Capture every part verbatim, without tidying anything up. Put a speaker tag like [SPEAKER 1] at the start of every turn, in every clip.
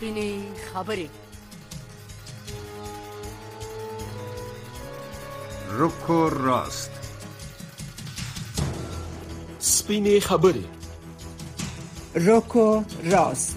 [SPEAKER 1] سپینې خبرې.
[SPEAKER 2] روکو راست.
[SPEAKER 3] سپینې خبرې.
[SPEAKER 4] روکو راست.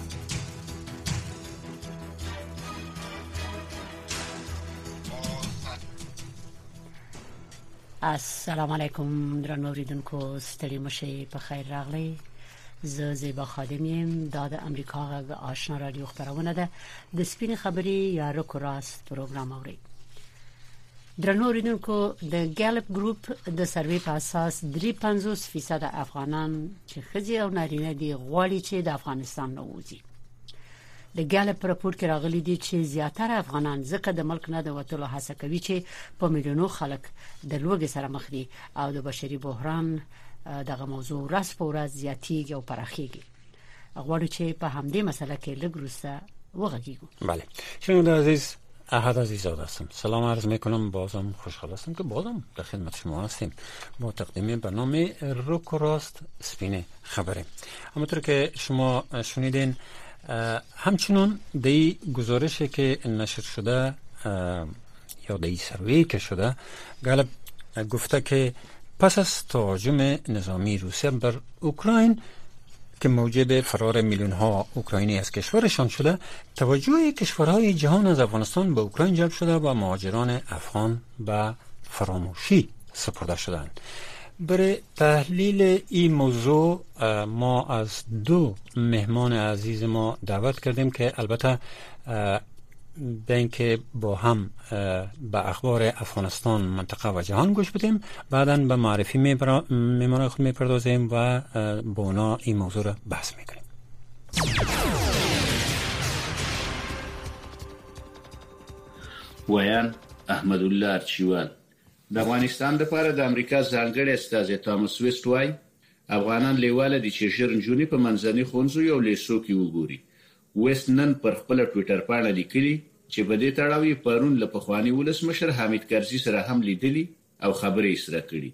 [SPEAKER 1] السلام علیکم درنو اوریدونکو، ستړي مشئ، په خیر راغلی. زه زیبا خادم یم. دا د امریکا غږ آشنا رادیو خبرونه ده. د سپینې خبرې یا روکو راست پروګرام اوري. درنو اوریدونکو، د ګالپ ګروپ د سروې په اساس درې پنځوس فیصد افغانان چې ښځې او نارینه دي غواړي چې د افغانستان نه وځي. د ګالپ راپور کې راغلي دي چې زیاتره افغانان ځکه د ملک نه د وټولو هڅه کوي چې په میلیونو خلک د لوږې سره مخ دي او د بشري بحران دغه موضوع ورځ په ورځ زیاتېږي او پراخېږي. غواړو چې په همدې مسله کې لږ وروسته وغږیږو.
[SPEAKER 5] بله، شنونده عزیز، احد عزیزاده هستم. سلام عرض میکنم. بازم خوشحال هستم که بازم در خدمت شما هستیم با تقدیم برنامه روکو راست سپینه خبره. همونطور که شما شنیدین، همچنان دی گزارشی که نشر شده یا دی سروی که شده، ګالپ گفته که پس از تهاجم نظامی روسیه بر اوکراین که موجب فرار میلیون ها اوکراینی از کشورشان شده، توجه کشورهای جهان از افغانستان به اوکراین جلب شده و مهاجران افغان به فراموشی سپرده شدند. برای تحلیل این موضوع ما از دو مهمان عزیز ما دعوت کردیم که البته به اینکه با هم به اخبار افغانستان، منطقه و جهان گوش بدیم، بعداً به معرفی میمانای خود میپردازیم و با اونا این موضوع را بحث میکنیم.
[SPEAKER 6] ویان احمد الله ارچیوال. د افغانستان لپاره د امریکا ځانګړی استازی تامس ویسټ وایي افغانان لیواله دي چې ژر نجونې په منځني ښوونځیو او لیسو کې وګوري. ویسټ نن پر خپله ټویټر پاڼه لیکلي چې په دې تړاو یې پرون له پخواني ولسمشر حامد کرزي سره هم لیدلي او خبرې یې سره کړي.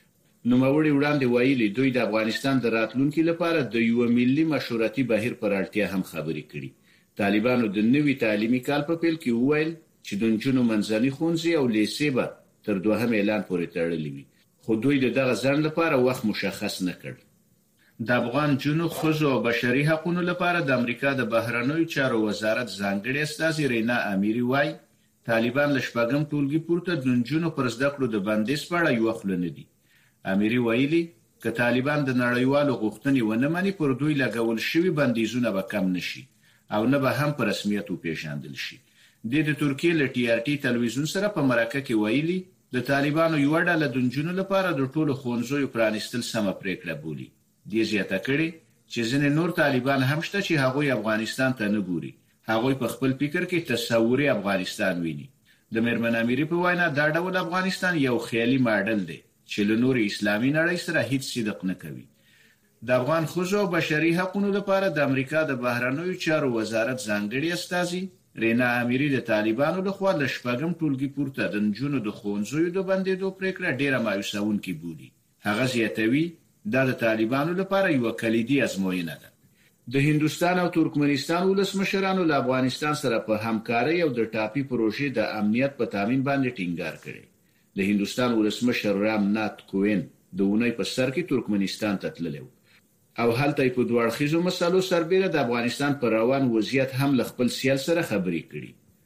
[SPEAKER 6] نوموړي وړاندې ویلي دوی د افغانستان د راتلونکي لپاره د یو ملي مشورتي بهیر پر اړتیا هم خبرې کړي. طالبانو د نوي تعلیمي کال په پیل کې وویل چې د نجونو منځني ښوونځي او لیسې به تر دوهم اعلان پورې تړلې وي، خو دوی د دغه ځنډ لپاره وخت مشخص نه کړ. د افغان جنو ښځو او بشري حقوقو لپاره د امریکا د بهرنیو چارو وزارت ځانګړی استازی رینا امیری وایي طالبان له شپږم ټولګي پورته د نجونو پر زده کړو د بندیز په اړه یوه خوله نه دي. امیری ویلي که طالبان د نړیوالو غوښتنې ونه مني، پر دوی لګول شوي بندیزونه به کم نشي او نه به هم په رسمیت وپېژندل شي. د د ترکیې له ټي ار ټي تلویزیون سره په مرکه کې ویلي د طالبانو یوه ډله د نجونو لپاره د ټولو ښوونځیو پرانیستل سمه پرېکړه بولي. دې زیاته کړې چې ځینې نور طالبان هم شته چې هغوی افغانستان ته نه ګوري. هغوی په خپل فکر کې تصوري افغانستان ویني. د میرمن امیری په وینا دا ډول افغانستان یو خیالي ماډل دی چې له نور اسلامي نړۍ سره هیڅ صدق نه کوي. د افغان ښځو او بشري حقوقو لپاره د امریکا د بهرنیو چارو وزارت ځانګړی استازی رینا امیری د طالبانو لخوا له شپږم ټولګي پورته د نجونو د ښوونځیو د بندېدو پرېکړه ډېره مایوسوونکې بولي. هغه زیاتوي دا د طالبانو لپاره یوه کلیدي ازموینه ده. د هندوستان او ترکمنستان ولسمشرانو له افغانستان سره په همکارۍ او د ټاپي پروژې د امنیت په تامین باندې ټینګار کړی. د هندوستان ولسمشر رام نات کوویند د اونۍ په سر کې ترکمنستان ته تللی و او هلته په دوه اړخیزو مسلو سربیره د افغانستان پر روان وضعیت هم له خپل سیال سره خبرې کړي.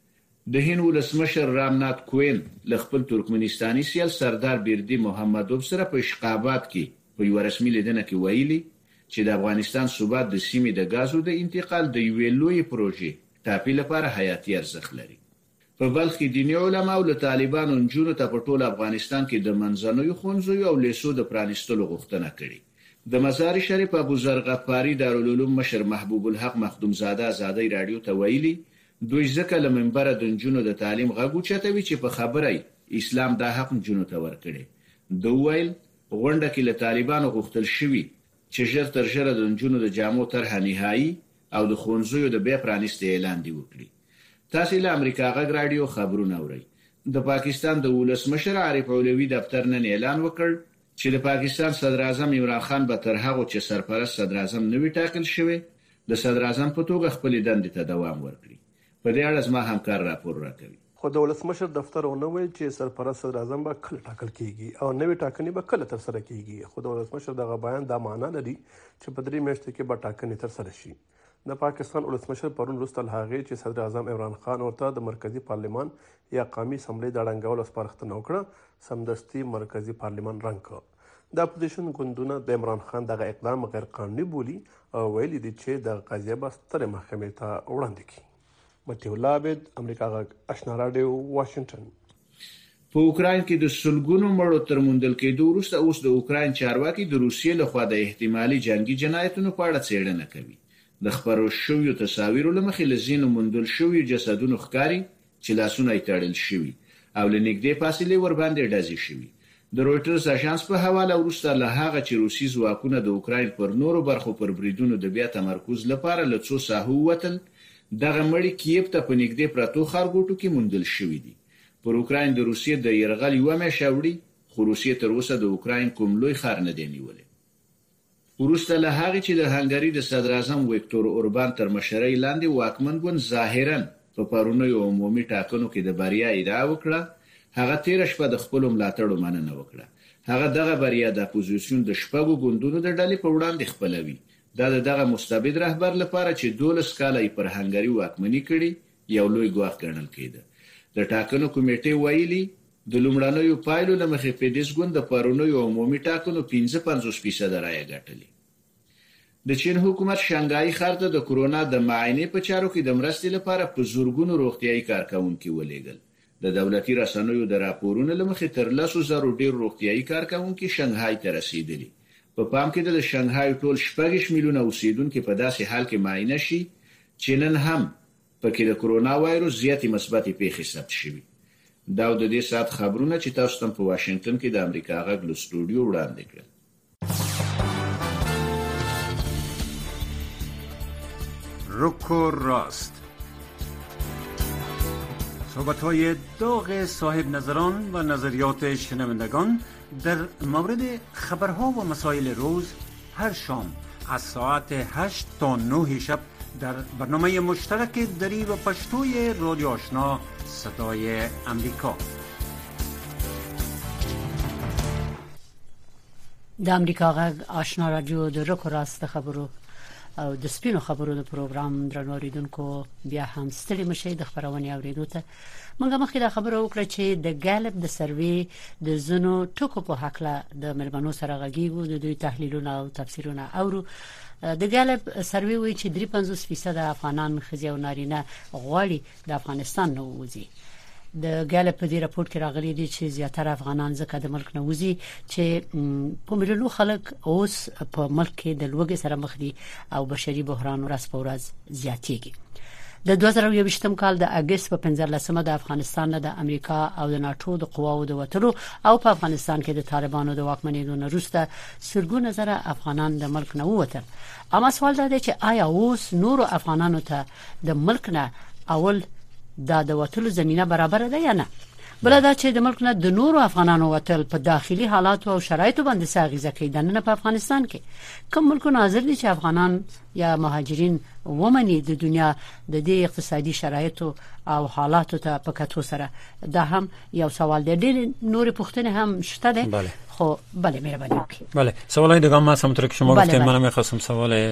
[SPEAKER 6] د هند ولسمشر رام نات کوویند له خپل ترکمنستاني سیال سردار بیردي محمدوف سره په اشقاباد کې په یو رسمي لیدنه کې ویلي چې د افغانستان ثبات د سیمې د غازو د انتقال د یوې لویې پروژې ټاپي لپاره حیاتي ارزښت لري. په بلخ کې دیني علماو له طالبانو نجونو ته په ټول افغانستان کې د منځنیو ښوونځیو او لیسو د پرانیستلو غوښتنه کړې. د مزار شریف ابوذر غفاري دارالعلوم مشر محبوب الحق مخدومزاده ازادۍ رادیو ته ویلي دوی ځکه له منبره د نجونو د تعلیم غږ اوچتوي چې په خبره اسلام دا حق نجونو ته ورکړي. د ویل غونډه کې له طالبانو غوښتل شوي چې ژر تر ژره د نجونو د جامو طرحه نهایي او د ښوونځیو د بیا پرانیستې اعلان دی وکړي. تاسو له امریکا غږ رادیو خبرونه اورئ. د پاکستان د ولسمشر عارف علوي دفتر نن اعلان وکړ چې د پاکستان صدر اعظم عمران خان به تر هغه چې سرپرست صدر اعظم نوی ټاکل شوی د صدر اعظم په توګه خپل دندې ته دوام ورکړي. په دې اړه زما همکار راپور راکوي.
[SPEAKER 4] خو د ولسمشر دفتر ونه ویل چې سرپرست صدر اعظم به کله ټاکل کیږي او نوې ټاکنې به کله تر سره کیږي. خو د ولسمشر دغه بیان دا معنا لري چې په درې میاشتو کې به ټاکنې تر سره شي. د پاکستان ولسمشر پرون وروسته له هغې چې صدر اعظم عمران خان ورته د مرکزی پارلمان یا قومي اسمبلۍ د ړنګولو سپارښتنه وکړه، سمدستي مرکزی پارلمان رنګ کړ. د اپوزیشن ګوندونه د عمران خان دغه اقدام غیر قانوني بولي او ویلي دي چې د قضیه به سترې محکمې ته وړاندې کړي. متي الله عابد، امریکا غږ، آشنا راډیو، واشنگټن.
[SPEAKER 6] په اوکراین کې د سلګونو مړو تر موندل کېدو وروسته اوس د اوکراین چارواکي د روسیې لخوا د احتمالي جنگي جنایتونو په اړه څېړنه کوي. د خبرو شویو تصاویرو له مخې له ځینو موندل شویو جسدونو ښکاري چې لاسونه یې تړل شوي او له نږدې فاصلې ورباندې ډزې شوي. د رویټرز اژانس په حواله وروسته له هغه چې روسي ځواکونه د اوکراین پر نورو برخو پر بریدونو د بیا تمرکز لپاره له څو ساحو وتل، دغه مړي کیف ته په نږدې پرتو ښارګوټو کې موندل شوي دي. پر اوکراین د روسیې د یرغل یوه میاشت وړي، خو روسیې تر اوسه د اوکراین کوم لوی ښار نه دی نیولی. وروسته له هغې چې د هنګري د صدر اعظم ویکتور اوربان تر مشرۍ لاندې واکمن ګوند ظاهراً په پرونیو عمومي ټاکنو کې د بریا ادعا وکړه، هغه تېره شپه د خپلو ملاتړو مننه وکړه. هغه دغه بریا د اپوزیسیون د شپږو ګوندونو د ډلې په وړاندې خپلوي. دا د دغه مستبد رهبر لپاره چې دولس کاله یې پر هنګري واکمني کړي یو لوی ګواښ ګڼل کېده. د ټاکنو کمیټې ویلي د لومړنیو پایلو له مخې فیدیس ګوند د پرونیو عمومي ټاکنو پنځه پنځوس فیصده رایه ګټلې. د چین حکومت شانګهای ښار ته د کرونا د معاینې په چارو کې د مرستې لپاره په زورګونو روغتیایي کارکوونکي ولېږل. د دولتي رسنیو د راپورونو له مخې تر لسو زرو ډېر روغتیایي کارکوونکي شانګهای ته رسېدلي. په پام کې د شانګهای ټول شپږ میلیونه اوسیدونکي په داسې حال کې معاینه شي چې نن هم پکې د کرونا وایروس زیاتې مثبتې پیښې ثبت شوي. دا د دې ساعت خبرونه چې تاسو ته په واشنگټن کې د امریکا غږ له سټوډیو وړاندې کړل.
[SPEAKER 2] روکو راست،
[SPEAKER 5] صحبت‌های داغ صاحب نظران و نظریات شنوندگان در مورد خبرها و مسائل روز هر شام از ساعت هشت تا نه شب در برنامه مشترک دری و پشتوی رادیو آشنا صدای امریکا.
[SPEAKER 1] د امریکا غږ آشنا رادیو د روکو راست خبرو او د سپینو خبرو د پروګرام درنو اوریدونکو بیا هم ستړي مشي د خبرونه اوریدو ته موږ مخکې د خبرو وکړه چې د ګالب د سروي د زنو ټکو په حق له د ملمنو سره غږیږو د دوی تحلیلونه او تفسیرونه اورو. د ګالب سروي وایي چې درې پنځوس فیصد افغانان ښځې او نارینه غواړي د افغانستان نه ووځي. د ګالب په دې راپور کې راغلي دي چې زیاتره افغانان ځکه د ملک نه وځي چې په مليونو خلک اوس په ملک کې د لوږې سره مخ دي او بشري بحران ورځ په ورځ زیاتېږي. د دوه زره یوویشتم کال د اگست په پنځلسمه د افغانستان نه د امریکا او د ناتو د قواو د وټلو او په افغانستان کې د طالبانو د واکمنۍ نه وروسته سلګونه زره افغانان د ملک نه ووتل. اما سوال دا دی چې آیا اوس نور افغانانو ته د ملک نه اول دا د وټلو زمينه برابر ده یا نه؟ بل دا چې د ملک نه د نورو افغانانو وټل په داخلي حالات او شرایطو باندې ساغیزه کوي. د نن په افغانستان کې کوم ملکونه حاضر دي چې افغانان یا مهاجرین ومني د دنیا د دې اقتصادي شرایطو او حالاتو ته په کتو سره؟ دا هم یو سوال دی. ډېر نور پوښتنې هم شته ده.
[SPEAKER 5] بله
[SPEAKER 1] خب بله مهربانی وکړئ.
[SPEAKER 5] بله سوالای دیگه هم همونطور که شما گفتید منم می‌خواستم سوال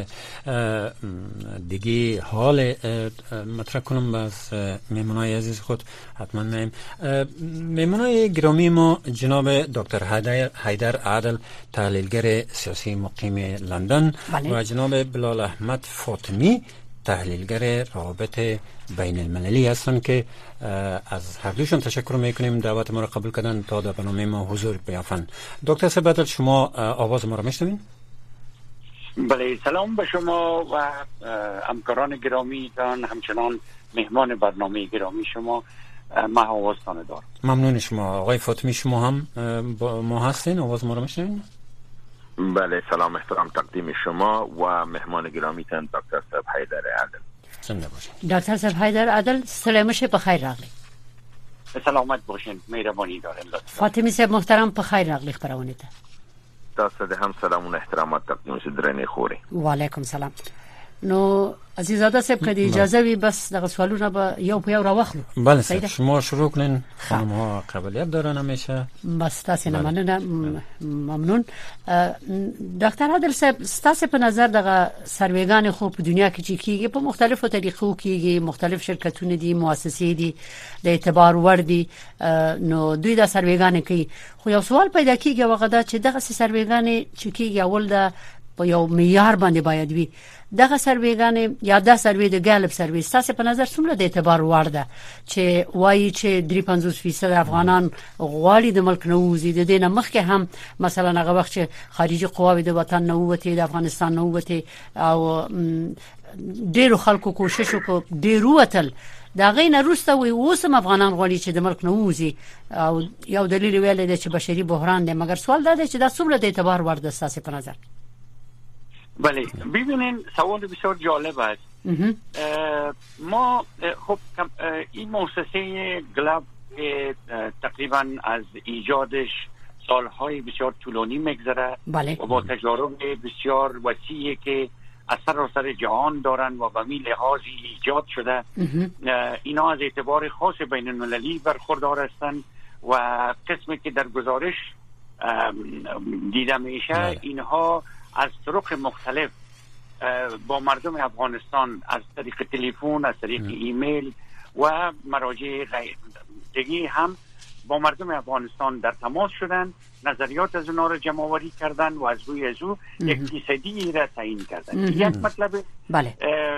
[SPEAKER 5] دیگه حال مطرح کنم از میمونای عزیز خود. حتما میم میمونای گرامی ما جناب دکتر حیدر حیدر عادل تحلیلگر سیاسی مقیم لندن بله. و جناب بلال احمد فاطمی تحلیلگر روابط بین المللی هستند که از هر دوشون تشکر میکنیم دعوت ما را قبول کردن تا در برنامه ما حضور بیافند. دکتر سبادل شما آواز ما را میشنوین؟
[SPEAKER 7] بله سلام به شما و همکاران گرامی دان همچنان مهمان برنامه گرامی شما. ما آوازتان دارم. ممنون شما. آقای فاطمی شما هم با ما هستین؟ آواز ما را میشنوین؟
[SPEAKER 8] بله سلام احترام تقدیم شما و مهمان گرامی تان دکتر صاحب حیدر عادل.
[SPEAKER 5] زنده باشین.
[SPEAKER 1] دکتر صاحب حیدر عادل سلامش بخیر راغلی.
[SPEAKER 7] سلامت باشین. مهربانی دارین لطفا.
[SPEAKER 1] فاطمی صاحب محترم بخیر راغلی خبرونه ته.
[SPEAKER 8] تاسو ته هم سلام و احترامات تقدیم شدرنی خوري.
[SPEAKER 1] و علیکم سلام. نو عزیزاده صاحب که اجازه وي بس دغه سوالونه به یو په یو راوخلو.
[SPEAKER 5] بله صاحب شما شروع کنین، خانم ها قبلیت دارن همیشه.
[SPEAKER 1] بس تاسو نه مننه، ممنون. ډاکټر عادل صاحب تاسو په نظر دغه سروېګان خو په دنیا کې چې کیږي په مختلفو طریقو کیږي، مختلف شرکتونه دي، مؤسسې دي د اعتبار ور دي، نو دوی دا سروېګان کوي. خو یو سوال پیدا کیږي هغه دا چې دغه سروېګان چې کیږي اول د په یو معیار باندې باید وي. دغه سروېګان یا د سروې د ګالب سروې تاسو په نظر څومره د اعتبار وړ ده چې وایي چې درې پنځوس فیصد افغانان غواړي د ملک نه وځي؟ د دې نه مخکې هم مثلا هغه وخت چې خارجي قواوې د وطن نه ووتې، د افغانستان نه ووتې او ډېرو خلکو کوشش وکړ ډېر وتل، دا غینه روسته وي اوسم افغانان غواړي چې د ملک نه وځي او یو دلیل ویل دی چې بشري بحران دی. مګر سوال دا دی چې دا څومره د اعتبار وړ ده تاسو په نظر؟
[SPEAKER 7] بله ببینین سوال بسیار جالب است. ما خب این مؤسسه گلاب که تقریبا از ایجادش سالهای بسیار طولانی میگذره و با تجارب بسیار وسیعی که از سراسر جهان دارن و به می لحاظی ایجاد شده، اینا از اعتبار خاص بین المللی برخوردار هستند و قسمی که در گزارش دیده میشه اینها از طرق مختلف با مردم افغانستان از طریق تلفن، از طریق ایمیل و مراجع دیگه هم با مردم افغانستان در تماس شدن، نظریات از اونا رو جمع آوری کردن و از روی از او یک فیصدی را تعیین کردن. یک مطلب
[SPEAKER 1] بله.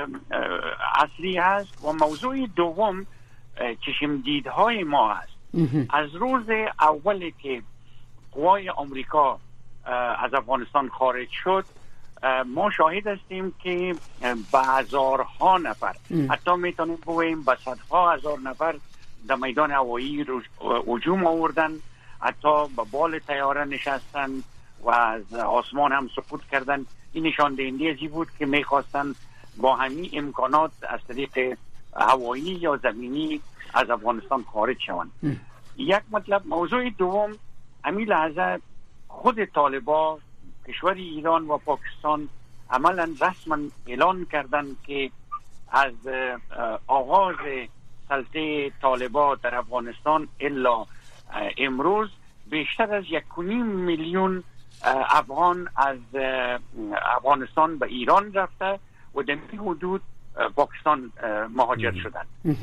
[SPEAKER 7] اصلی هست. و موضوع دوم چشم دیدهای ما هست. از روز اولی که قوای آمریکا از افغانستان خارج شد ما شاهد هستیم که به هزارها نفر ام. حتی میتونیم بگوییم به صدها هزار نفر در میدان هوایی هجوم آوردن، حتی به بال طیاره نشستن و از آسمان هم سقوط کردن. این نشان دهنده ازی بود که میخواستن با همین امکانات از طریق هوایی یا زمینی از افغانستان خارج شوند. یک مطلب. موضوع دوم، همین لحظه خود طالبان کشور ایران و پاکستان عملا رسما اعلان کردن که از آغاز سلطه طالبان در افغانستان الا امروز بیشتر از یک و نیم میلیون افغان از افغانستان به ایران رفته و در این حدود پاکستان مهاجر شدن.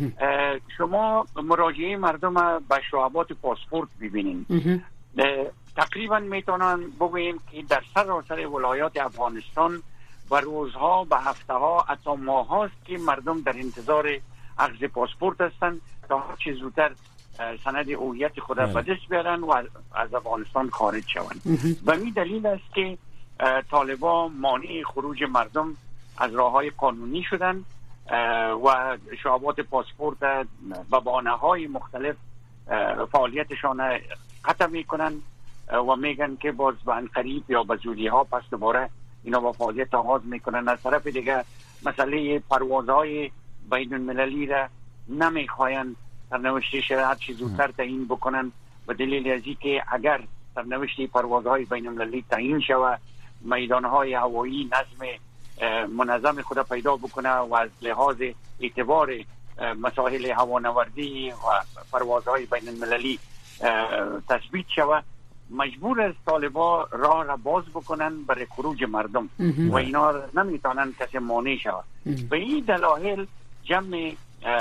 [SPEAKER 7] شما مراجعه مردم به شعبات پاسپورت ببینید. تقریبا میتونن بگوییم که در سراسر ولایات افغانستان و روزها به هفته ها حتی ماه هاست که مردم در انتظار اخذ پاسپورت هستند تا هر چه زودتر سند هویت خود به دست بیارن و از افغانستان خارج شوند. و این دلیل است که طالبان مانع خروج مردم از راههای قانونی شدن و شعبات پاسپورت به بهانه‌های مختلف فعالیتشان قطع میکنن و میگن که باز به انقریب یا به زودی ها پس دوباره اینا با فعالیت آغاز میکنن. از طرف دیگه مسئله پروازهای بین المللی را نمیخواین سرنوشتش را هر چیز زودتر تعیین بکنن به دلیل ازی که اگر سرنوشت پروازهای بین المللی تعیین شود میدانهای هوایی نظم منظم خود پیدا بکنه و از لحاظ اعتبار مسائل هوانوردی و پروازهای بین المللی تثبیت شود، مجبور از طالبان راه را باز بکنن برای خروج مردم و اینا نمیتونن کسی مانع شود. به این دلایل جمع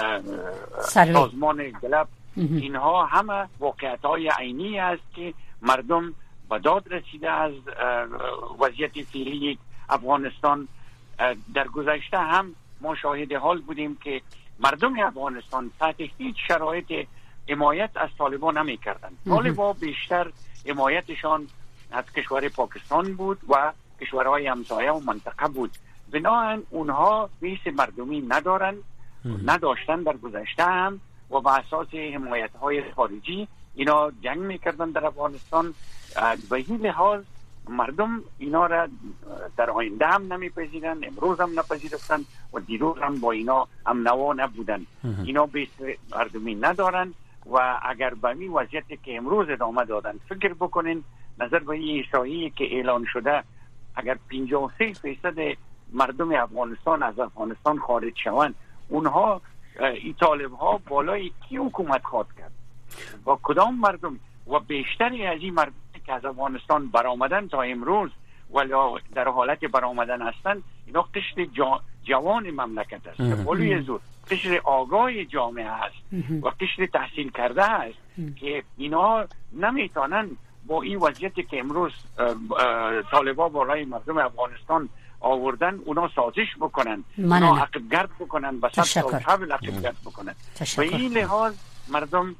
[SPEAKER 7] سازمان گلاب اینها همه واقعیت های عینی است که مردم به داد رسیده از وضعیت فعلی افغانستان. در گذشته هم ما شاهد حال بودیم که مردم افغانستان تحت هیچ شرایط حمایت از طالبان نمی کردن. طالبان بیشتر حمایتشان از کشور پاکستان بود و کشورهای همسایه و منطقه بود. بنابراین اونها بیس مردمی ندارن، نداشتن در گذشته هم و با اساس حمایت های خارجی اینا جنگ میکردن در افغانستان. به این لحاظ مردم اینا را در آینده هم نمیپذیرن، امروز هم نپذیرفتن و دیروز هم با اینا هم نوا نبودن. اینا بیس مردمی ندارن و اگر به این وضعیتی که امروز ادامه دادن فکر بکنین، نظر به این احصایی که اعلان شده، اگر پنجاه و سه فیصد مردم افغانستان از افغانستان خارج شوند، اونها این طالب ها بالای کی حکومت خواهد کرد؟ با کدام مردم؟ و بیشتری از این مردم که از افغانستان برآمدن تا امروز ولی در حالت برآمدن هستند، اینا قشر جا جوان مملکت است که بلوی زور قشر آگاه جامعه است و قشر تحصیل کرده است که اینا نمیتونن با این وضعیتی که امروز طالبا بالای مردم افغانستان آوردن اونا سازش بکنن، اونا عقب گرد بکنن، بس سال قبل عقب گرد بکنن. به این لحاظ مردم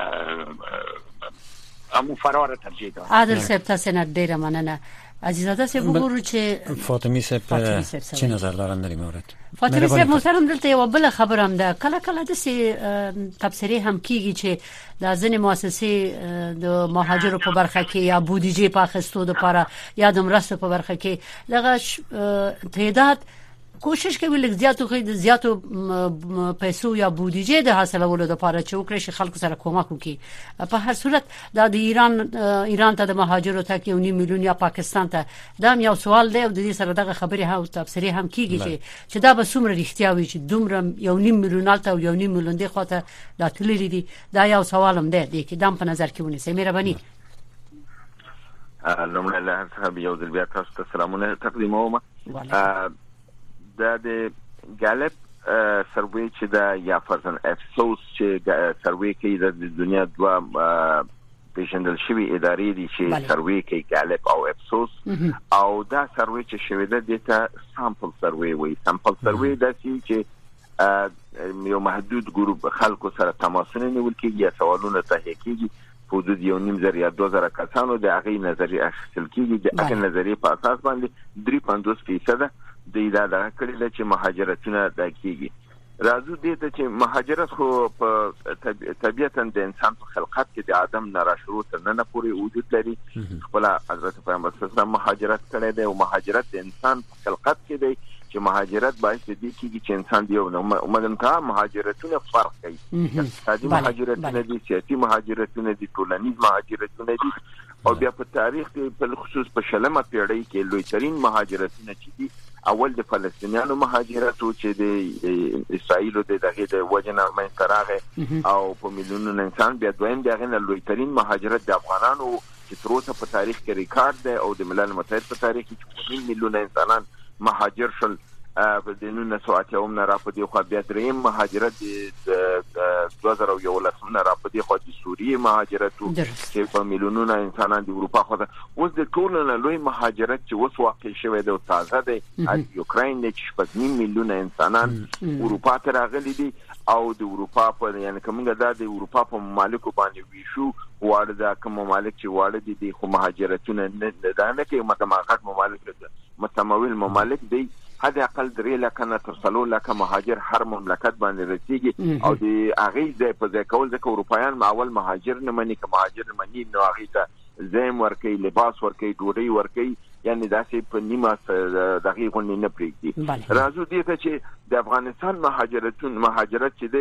[SPEAKER 7] امو فرار ترجیح دارن.
[SPEAKER 1] عادل صاحب تاسو نه ډیره مننه. عزیزاده صاحب وګورو چې
[SPEAKER 5] فاطمی صاحب چی نظر دارن در این مورد؟
[SPEAKER 1] فاطمی صاحب محترم دلته یو بل خبر هم ده، کله کله د سي تبصره هم کیږي چې د ځنې مؤسسې د مهاجرو په برخه کې یا بودیجه په اخستو د لپاره یا د مرستو په برخه کې دغه تعداد کوشش کوي لږ زیاتو خو د زیاتو پیسو یا بودیجه د حاصلولو لپاره چې وکړي چې خلکو سره کومک وکړي. په هر صورت د ایران ایران ته د مهاجرو ته کې یو میلیون یا پاکستان ته دا یو سوال دی او د دې سره دغه خبرې ها او تفسیری هم کیږي چې چې دا به څومره رښتیا وي چې دومره یو نیم میلیون ته او یو نیم میلیون دی خواته دا تللی دي. دا یو سوال هم دی چې دام په نظر کې ونیسئ. مهرباني.
[SPEAKER 8] لومړی له صاحب یو ځل بیا تاسو ته سلامونه تقدیموم. دا د ګالپ سروې چې دا یا فرزن افسوس چې سروې کوي د دنیا دوا پیژندل شوی ادارې دي چې سروې کوي ګالپ او افسوس او دا سروې چې شوی ده د ته سامپل سروې وي. سامپل سروې د چې یو محدود ګروپ خلکو سره تماسونه نیول کېږي یا سوالونه تهیه کېږي په حدود یو نیم زر یا دوه زره کسانو د هغې نظریې اخیستل کېږي. د هغې نظریې په اساس باندې درې پنځوس فیصده د اداره کړي چې مهاجرتونه د کېږي. راځو دې ته چې مهاجرت خو په طبیعتا د انسان په خلقت کې د آدم نه را شروع تر نن پورې وجود لري. خپل حضرت پیغمبر صلی الله علیه وسلم مهاجرت کړی دی او مهاجرت د انسان په خلقت کې دی چې مهاجرت باعث دي کېږي چې انسان دی او مدنته مهاجرتونه فرق کوي. اقتصادي مهاجرتونه دي، سیاسي مهاجرتونه دي، ټولنیز مهاجرتونه دي او بیا په تاریخ کې په خصوص په شلمه پیړۍ کې لوی ترين مهاجرتونه چې دي اول د فلسطینیانو مهاجرت او چې د اسرائیل د دغه د وجنه منځ راغی او په میلیونونو انسان بیا دویم دغه نه لوی ترين مهاجرت د افغانانو چې تر اوسه په تاریخ کې ریکارډ دی او د ملل متحد په تاریخ کې میلیونه انسانان مهاجر شول. په دینونو ساعت یوم نه را پدې خو بیا دریم مهاجرت د دوه زره یولس نه را پدې خو د سوریه مهاجرت چې په میلیونونو انسانان د اروپا خو اوس د ټولو نه لوی مهاجرت چې اوس واقع شوی دی او تازه دی د یوکرين د شپږ میلیونه انسانان اروپا ته راغلي دي او د اروپا په یعنی کومه دا د اروپا په ممالکو باندې ویشو واړه د کوم ممالک چې واړه دي خو مهاجرتونه نه ده کې متماقت ممالک متمول ممالک دي هدا اقل درې لکه نه تر څلور لکه مهاجر هر مملکت باندې رسیږي او د هغې ځای په ځای کول ځکه اروپایان معول مهاجر نه مني که مهاجر نه مني نو هغې ته زیم ورکوي، لباس ورکوي، ډوډۍ ورکوي، یعنې داسې په نیمه د هغې غوندې نه پرېږدي. راځو دې ته چې د افغانستان مهاجرتون مهاجرت چې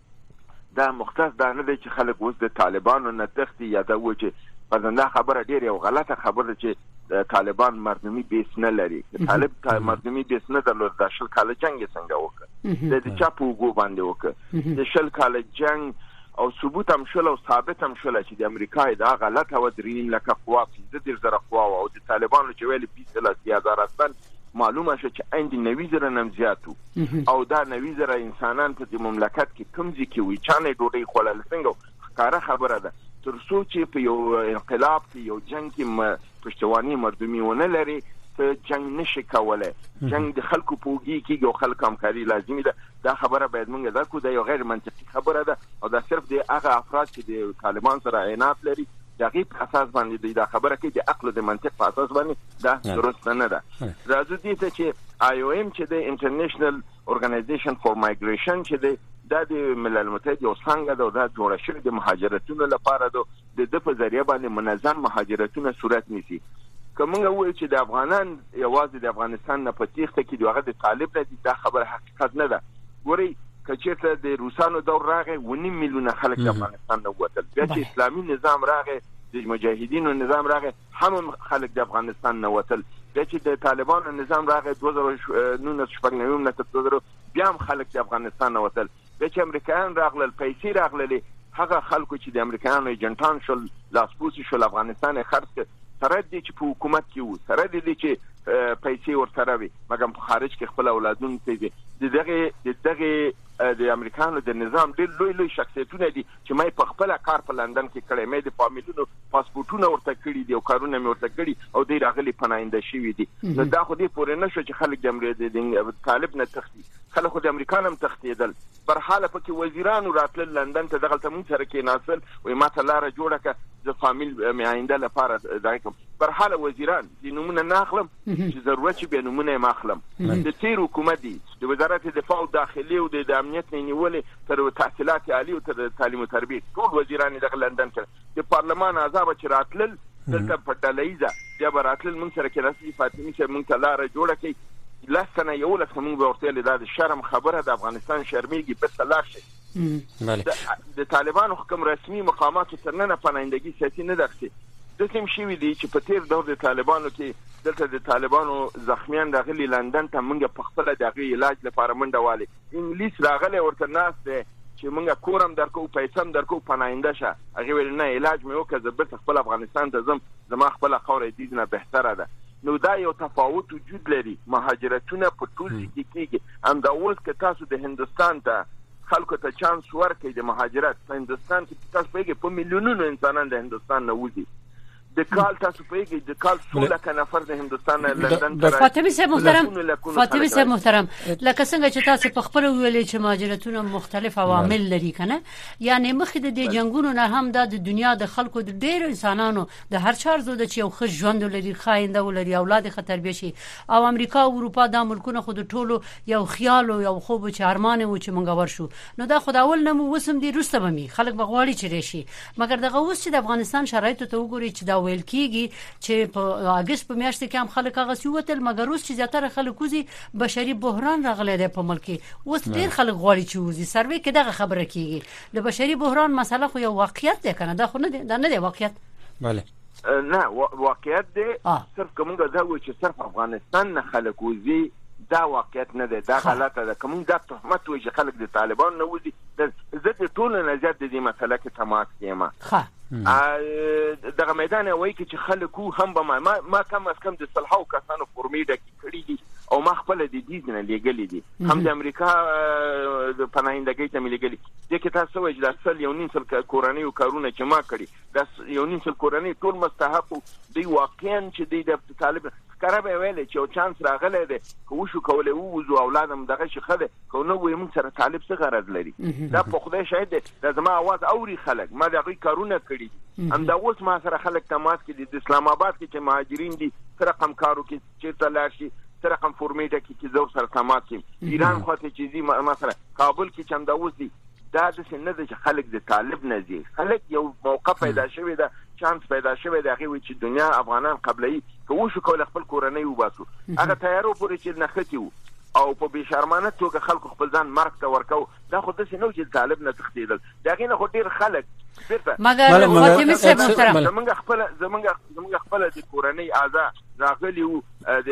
[SPEAKER 8] دی دا مختص دا نه دی چې خلک اوس د طالبانو نه تښتي یا دا و چې پرځنده خبره ډېر یو غلطه خبره چې طالبان مردمي بیس نه لري. طالب مردمي بیس نه درلود. د شل کاله جنګ یې څنګه وکړ؟ د چا په اوږو باندې وکړ؟ د شل کاله جنګ او ثبوت هم شول او ثابت هم شول چې د امریکا دا غلطه و درې نیم لکه قوا پنځه دېرش زره قوا او د طالبانو چې ویل بیست له سی هزار هستن معلومه شو چې عین نوي زره نم زیاتو او دا نوي زره انسانان په دې مملکت کې کوم ځای کې وي چانه ډوډۍ خوړل څنګه ښکاره خبره ده. تر څو چې په یو انقلاب کې یو جنگ کې پښتواني مردمي ونه لري ته جنگ نشي کولای. جنگ د خلکو پوګي کې یو خلک همکاري لازمي ده. دا خبره باید مونږ دا کو دا یو غیر منطقي خبره ده او دا صرف د هغه افراد چې د طالبان سره عنایت لري دغه په اساس باندې دا خبره کوي د عقل د منطق په اساس باندې دا درست نه ده. راځو دې ته چې آی او ام چې د انټرنیشنل اورګنایزیشن فور مایګریشن چې د دا د ملل متحد یو څنګه دا د جوړ شوی د مهاجرتونو لپاره د د په ذریعہ باندې منظم مهاجرتونه صورت نیسي. کومه وایي چې د افغانان یوازې د افغانستان نه پتیخته کې دغه د طالب نه دا خبره حقیقت نه ده. ګوري کچېته د روسانو دور راغی ونی میلیونه خلک د افغانستان نه وتل بیا چې اسلامي نظام راغی د مجاهدینو نظام راغی هم خلک د افغانستان نه وتل چې د طالبانو نظام راغی دوه زره و نه شپږ نه تر دوه زره بیا هم خلک د افغانستان نه وتل. چې امریکایان راغلل پیسې راغللې هغه خلکو چې د امریکایانو ایجنټان شول لاسپوڅي شول افغانستان خرڅ سره دي چې په حکومت کې وو سره دي چې پیسې ورسره وي مګر په خارج کې خپل اولادونه دي دغه دغه د امریکانو د نظام ډېر لوی لوی شخصیتونه دي چې مې په خپل کار په لندن کې کړې مې د فامیلونو پاسپورتونه ورته کړی دي او کارونه مې ورته کړی او دوی راغلي پناینده شوی دي. نو دا خو دې پورې نشو چې خلک د امریکا طالب نه تختی خلک خو د امریکانو هم تختیدل پر حاله پکې وزیرانو راتل لندن ته دغه تمون سره کې ناسل وي ماته لار جوړه ک د فامیل مې آینده لپاره دایکم پر حاله وزیران د نمونه ناخلم چې ضرورت به نمونه ماخلم د تیر حکومت دي د وزارت دفاع او داخلي او د امنیت نه نیولې تر تحصیلات عالی او تر تعلیم او تربیه ټول وزیران د لندن کې د پارلمان اعضاء چې راتلل دلته په ډلېزه بیا راتلل موږ سره کې راسي فاطمه چې موږ ته لار جوړه کړي لسنه یو لسنه موږ ورته لیدل د شرم خبره د افغانستان شرمېږي بس لا شي
[SPEAKER 5] بله
[SPEAKER 8] د طالبانو حکم رسمي مقامات ترنه پناندګي سیاسي نه دغسي د کوم شی وی دي چې په تیر دور د طالبانو کې دلته د طالبانو زخمیان راغلي لندن ته موږ په خپل دغه علاج لپاره منډه والي انګلیس راغلي ورته ناس ده چې موږ کورم درکو پیسم درکو پناینده شه هغه ویل نه علاج مې وکړ زبر خپل افغانستان ته زم زما خپل خورې دي نه بهتره ده. نو دا یو تفاوت وجود لري مهاجرتونه په ټول کې کېږي ام دا اوس که تاسو د هندستان ته خلکو ته چانس ورکړي د مهاجرت په هندستان کې تاسو پیګه په میلیونونو انسانان د هندستان نه وځي د کال تاسو پیګه د کال څوله ک نفر د هندستان نه لندن ته
[SPEAKER 1] فاطمه صاحب محترم فاطمه صاحب محترم لکه څنګه چې تاسو په خپل ویلې چې مهاجرتونه مختلف عوامل لري کنه یعنی مخې د جنگونو نه هم د دنیا د خلکو د ډېر انسانانو د هر چار زو د چې یو ښه ژوند لري خاینده ولري اولاد خطر بشي او امریکا او اروپا د ملکونو خو د ټولو یو خیال او یو خوب چې ارمان و چې مونږ ورشو نو دا خداول نه مو وسم دي روسته بمي خلک بغواړي چې راشي مګر دغه اوس چې د افغانستان شرایط ته وګوري چې دا ویل کیږي چې په اگست په میاشت کې هم خلک هغه سیوتل مګر اوس چې زیاتره خلک وزي بشري بحران راغلی دی په ملک اوس ډیر خلک غواړي چې وزي سروي کې دغه خبره کیږي د بشري بحران مسله خو یو واقعیت دی کنه دا خو نه دی دا نه دی واقعیت
[SPEAKER 5] بله
[SPEAKER 8] نه واقعیت دی صرف کومه دا و چې صرف افغانستان نه خلک وزي دا واقعیت نه دی دا غلطه ده کوم دا تهمت وي چې خلک د طالبان نه وزي زه د ټول نه زیات د دې مسله کې تماس کېما
[SPEAKER 1] ښه
[SPEAKER 8] دغه میدان وایي چې خلکو هم به ما ما کم از کم د صلحو کسانو فورمیډه کې کړی دي او ما خپل د دې نه لګلې دي هم د امریکا د پناهندګۍ ته ملګری دي کې تاسو وایي د اصل یو نیم سل کورنۍ او کارونه چې ما کړی د یو نیم سل کورنۍ ټول مستحق دی واقعا چې د طالب کاربه ویل چې یو چانس راغلی دی خو شو کولای وو زو اولادم دغه شي خله کو نو وي موږ سره طالب څه غرض لري دا په خدای شاهد دی دا زما आवाज اوري خلک ما دغه کارونه کړی هم دا اوس ما سره خلک تماس کې د اسلام آباد کې چې مهاجرین دي سره کم کارو کې چې تلاشي سره کم فورمیټه کې چې زو سره تماس کې ایران خو ته چې دي مثلا کابل کې چم دا اوس دي دا د سن د خلک د طالب نه دي خلک یو موقع پیدا شوی دا چانس پیدا شوی دا غوي چې دنیا افغانان قبلي کوو شو کول خپل کورنۍ وباسو هغه تیارو پورې چې نختی او په بشرمانه توګه خلکو خپل ځان مرګ ته ورکو دا خو د سينو چې طالب نه تختیدل دا غینه خو ډیر خلک
[SPEAKER 1] مګر فاطمه صاحب محترم
[SPEAKER 8] زمونږ خپل زمونږ زمونږ خپل د کورنۍ اعضاء راغلي وو د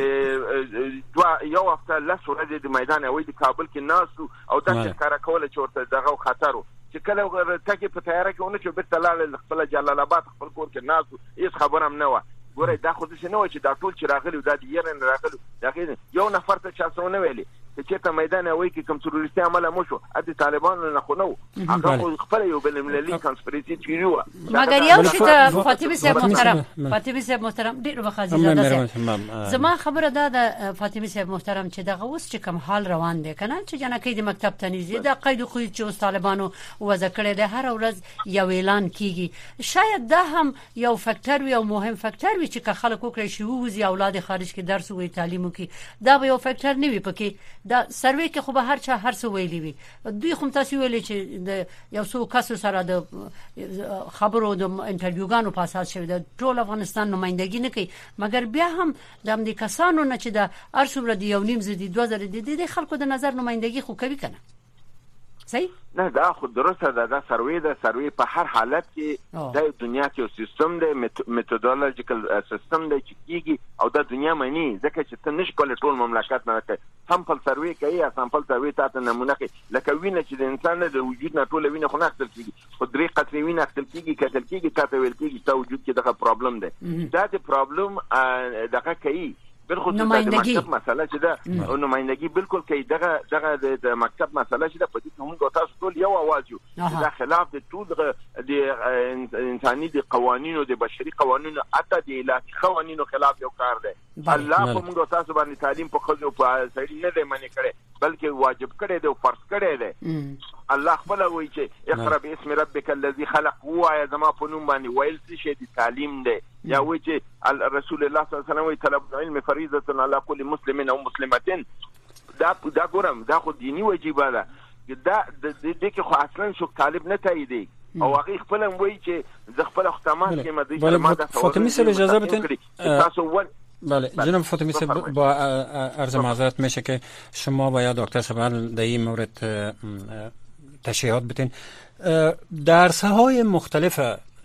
[SPEAKER 8] دوا یو هفته لس ورځې د میدان وای د کابل کې ناسو او د کار کول چې ورته دغه خطر چې کله تکي په تیار کې ونه چې بیرته لاله خپل جلال آباد خپل کور کې ناسو هیڅ خبره هم نه و ګوره دا خو څه نه و چې دا ټول چې راغلي دا د یرن راغلي دا یو نفر ته چا څونه ویلي چې ته میدان وای کې کوم تروریستي عمله مو شو د طالبانو نه خو نو هغه خپل یو بل ملي کانسپریسي تیوري و
[SPEAKER 1] مګر یو چې فاطمه صاحب محترم فاطمه صاحب محترم ډیر وخت زیاده زما خبره ده د فاطمه صاحب محترم چې دغه اوس چې کوم حال روان دی کنه چې جنکې د مکتب تنیزي د قید خو چې طالبانو وځ کړی د هر ورځ یو اعلان کیږي شاید دا هم یو فاکټر وي او مهم فاکټر وي چې خلکو کړی شي وزي اولاد خارج کې درس وي تعلیم کوي دا به یو فاکټر نه وي پکې دا سروي کې خو به هر چا هر څه ویلي وي دوی خو تاسو ویلي چې د یو څو کسو سره د خبرو د انټرویوګانو په اساس شوی د ټول افغانستان نمائندګي نه کوي مګر بیا هم د امریکا کسانو نه چې د ارسوم ردی یو نیم زدي دوه زره دي د خلکو د نظر نمائندګي خو کوي کنه صحیح
[SPEAKER 8] نه دا خود درسته ده دا سروی ده سروی په هر حالت کې د دنیا کې یو سیستم دی میتودولوژیکل سیستم دی چې کیږي او د دنیا معنی ځکه چې ته نش کولای ټول مملکت نه کوي سامپل سروی کوي یا سامپل سروی تاسو نمونه کوي لکه وینه چې د انسان د وجود نه ټول وینه خو نه اخیستل کیږي خو درې قطرې وینه اخیستل کیږي کتل کیږي تاسو ویل کیږي چې وجود کې دغه پرابلم دی دا د پرابلم دغه کوي بالکل د مکتب مسله چې ده نمائندګي بالکل کوي دغه دغه د مکتب مسله چې ده په دې موږ تاسو ټول یو आवाज یو دا خلاف د ټول د انساني د قوانینو د بشري قوانینو اته د الهي قوانینو خلاف یو کار دی الله په موږ تاسو باندې تعلیم په خو په سړي نه دی منې کړي بلکې واجب کړي دی او فرض کړي دی الله خپل وایي چې اقرا باسم ربک الذي خلق هو یا زما په نوم باندې ویل څه دی تعلیم دی یا وایي چې رسول الله صلی الله علیه وسلم طلب العلم فریضه علی کل مسلم او مسلمه دا دا ګورم دا خو دینی واجبه ده دا د دې کې خو اصلا شو طالب نه تاییدي او هغه خپل وایي چې ز خپل ختمات کې مدرسه ماده
[SPEAKER 5] فاطمی صاحب اجازه بدین تاسو بله جناب فاطمی صاحب با عرض معذرت میشه که شما و یا دکتر صاحب در این مورد تشریحات بدین در ساحات مختلف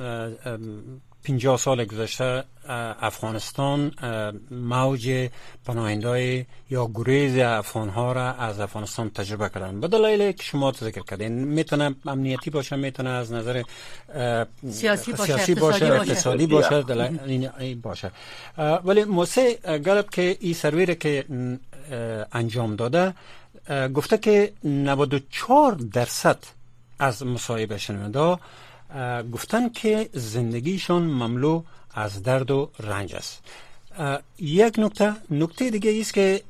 [SPEAKER 5] پنجاه سال گذشته افغانستان موج پناهندگان یا گریز افغانها را از افغانستان تجربه کردن به دلایلی که شما ذکر کردین میتونه امنیتی باشه میتونه از نظر
[SPEAKER 1] سیاسی باشه
[SPEAKER 5] سیاسی باشه اقتصادی باشه دلایلی باشه ولی موسی گلب که این سروی که انجام داده گفته که نود و چهار درصد از مصاحبه شنونده گفتن که زندگیشون مملو از درد و رنج است. یک نکته نکته دیگه است که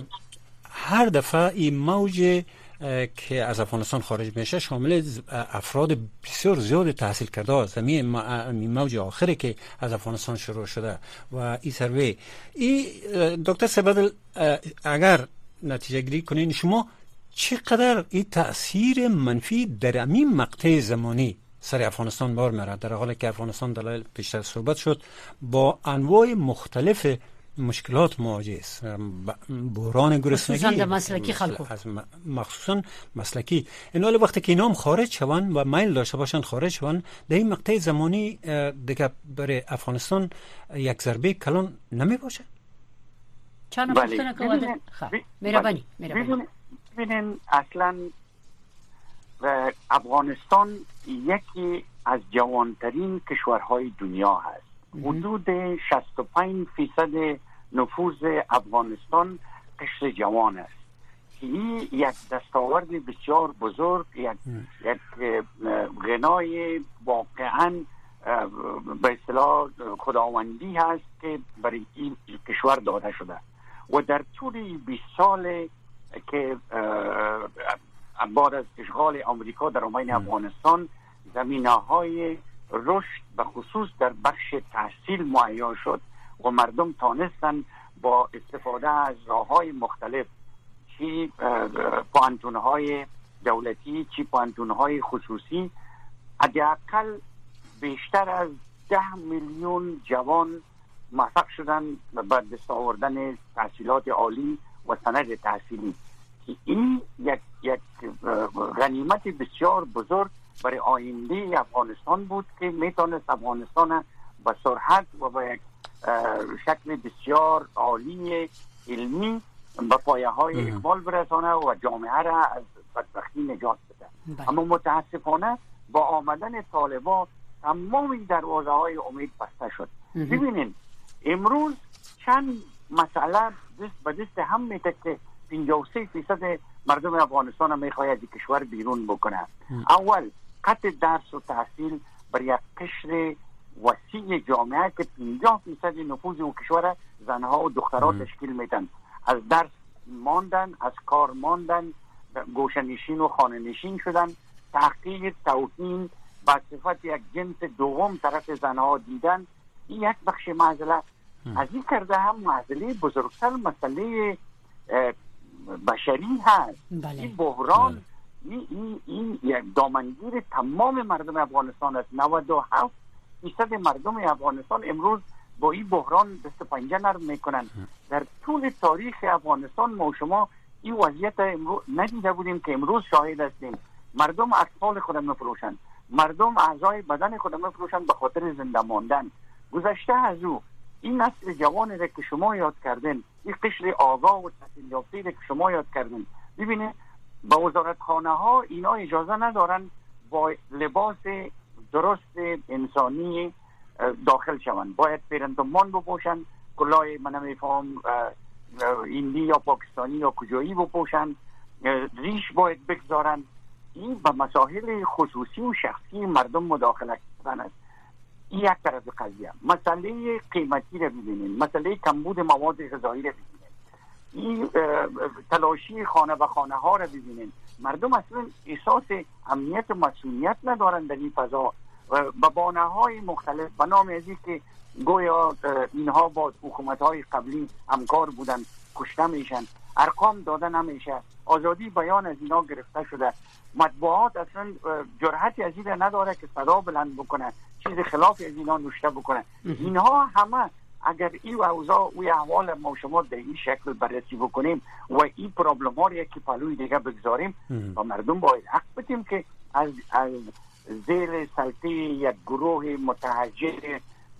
[SPEAKER 5] هر دفعه این موج که از افغانستان خارج میشه شامل افراد بسیار زیاد تحصیل کرده زمین این موج آخری که از افغانستان شروع شده و این سروی این دکتر سبدل اگر نتیجه گیری کنین شما چقدر این تأثیر منفی در این مقطع زمانی سر افغانستان بار میره در حالی که افغانستان دلایل پیشتر صحبت شد با انواع مختلف مشکلات مواجه است بحران گرسنگی
[SPEAKER 1] خصوصا مسلکی خلکو
[SPEAKER 5] مخصوصا مسلکی این حال وقتی که اینا هم خارج شون و میل داشته باشن خارج شون در این مقطع زمانی دیگه برای افغانستان یک ضربه کلان نمی باشه
[SPEAKER 1] چند پختنه که مهربانی مهربانی
[SPEAKER 7] ببینین اصلا افغانستان یکی از جوانترین کشورهای دنیا هست حدود شصت و پنج درصد نفوذ افغانستان قشر جوان است این یک دستاورد بسیار بزرگ یک یک غنای واقعا به اصطلاح خداوندی هست که برای این کشور داده شده و در طول بیست سال که بعد از اشغال آمریکا در امین افغانستان زمینه‌های رشد به خصوص در بخش تحصیل مهیا شد و مردم تانستن با استفاده از راه‌های مختلف چی پوانتون‌های دولتی چی پوانتون‌های خصوصی حداقل بیشتر از ده میلیون جوان موفق شدن به دست آوردن تحصیلات عالی و سند تحصیلی که این یک یک غنیمت بسیار بزرگ برای آینده افغانستان بود که میتونست افغانستان با سرعت و با یک شکل بسیار عالی علمی به پایه های اقبال برسانه و جامعه را از بدبختی نجات بده. اما متاسفانه با آمدن طالبان تمام دروازه های امید بسته شد. ببینید امروز چند مسئله دست به دست هم میده که پنجاه و سه درصد مردم افغانستان میخواد از کشور بیرون بکنه. اول قطع درس و تحصیل بر یک قشر وسیع جامعه که پنجاه درصد نفوذ اون کشور زنها و دخترها تشکیل میدن از درس ماندن از کار ماندن گوشه‌نشین و خانه‌نشین شدن تحقیر توهین با صفت یک جنس دوم طرف زنها دیدن این یک بخش معضله از این کرده هم معضله بزرگتر مسئله بشری هست. بله. این بحران بله. این, این, این یک دامنگیر تمام مردم افغانستان است. نود و هفت درصد مردم افغانستان امروز با این بحران دست پنجه نرم میکنن. در طول تاریخ افغانستان ما شما این وضعیت امروز ندیده بودیم که امروز شاهد هستیم. مردم اطفال خود میفروشند، مردم اعضای بدن خود میفروشند به خاطر زنده ماندن. گذشته از او این نسل جوانی را که شما یاد کردین، این قشر آگاه و تحصیل یافته را که شما یاد کردین، ببینید با وزارتخانه ها اینا اجازه ندارن با لباس درست انسانی داخل شوند. باید پیرندمان بپوشن، کلاه من نمیفهم هندی یا پاکستانی یا کجایی بپوشن، ریش باید بگذارن. این به مسائل خصوصی و شخصی مردم مداخله کردن است. این یک طرف قضیه. مسئله قیمتی را ببینید، مسئله کمبود مواد غذایی را ببینید، این تلاشی خانه به خانه ها را ببینید. مردم اصلا احساس امنیت و مسئولیت ندارند در این فضا و بهانه های مختلف به نام از که گویا اینها با حکومت های قبلی همکار بودن کشته میشن، ارقام داده نمیشه، آزادی بیان از اینا گرفته شده. مطبوعات اصلا جرأتی از این نداره که صدا بلند بکنه، چیز خلاف از اینا نوشته بکنه. اینها همه اگر این اوضاع و احوال ما شما در این شکل بررسی بکنیم و این پرابلم ها رو که پلوی دیگه بگذاریم و مردم باید حق بدیم که از, از زیر سلطه یک گروه متحجر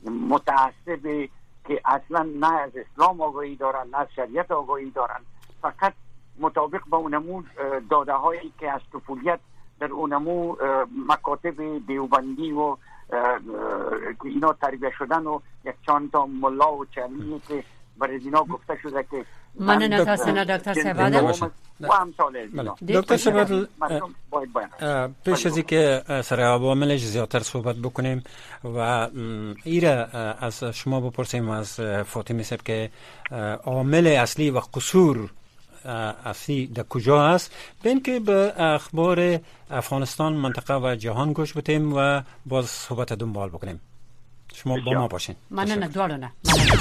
[SPEAKER 7] متعصب که اصلا نه از اسلام آگاهی دارن نه از شریعت آگاهی دارن، فقط مطابق با اونمو داده هایی که از طفولیت در اونمو مکاتب دیوبندی و اینا تربیه شدن و یک چند تا ملا و چلی که برای اینا گفته شده که
[SPEAKER 1] من نتاسه دکتر سباده
[SPEAKER 7] و همساله
[SPEAKER 5] دکتر سباده پیش از اینکه سر عواملش زیادتر صحبت بکنیم و ایره از شما بپرسیم از فاطمه صاحب که عامل اصلی و قصور اصلی در کجا است، بین که به اخبار افغانستان منطقه و جهان گوش بدیم و باز صحبت دنبال بکنیم. شما با ما باشین.
[SPEAKER 1] من نه دوالو نه.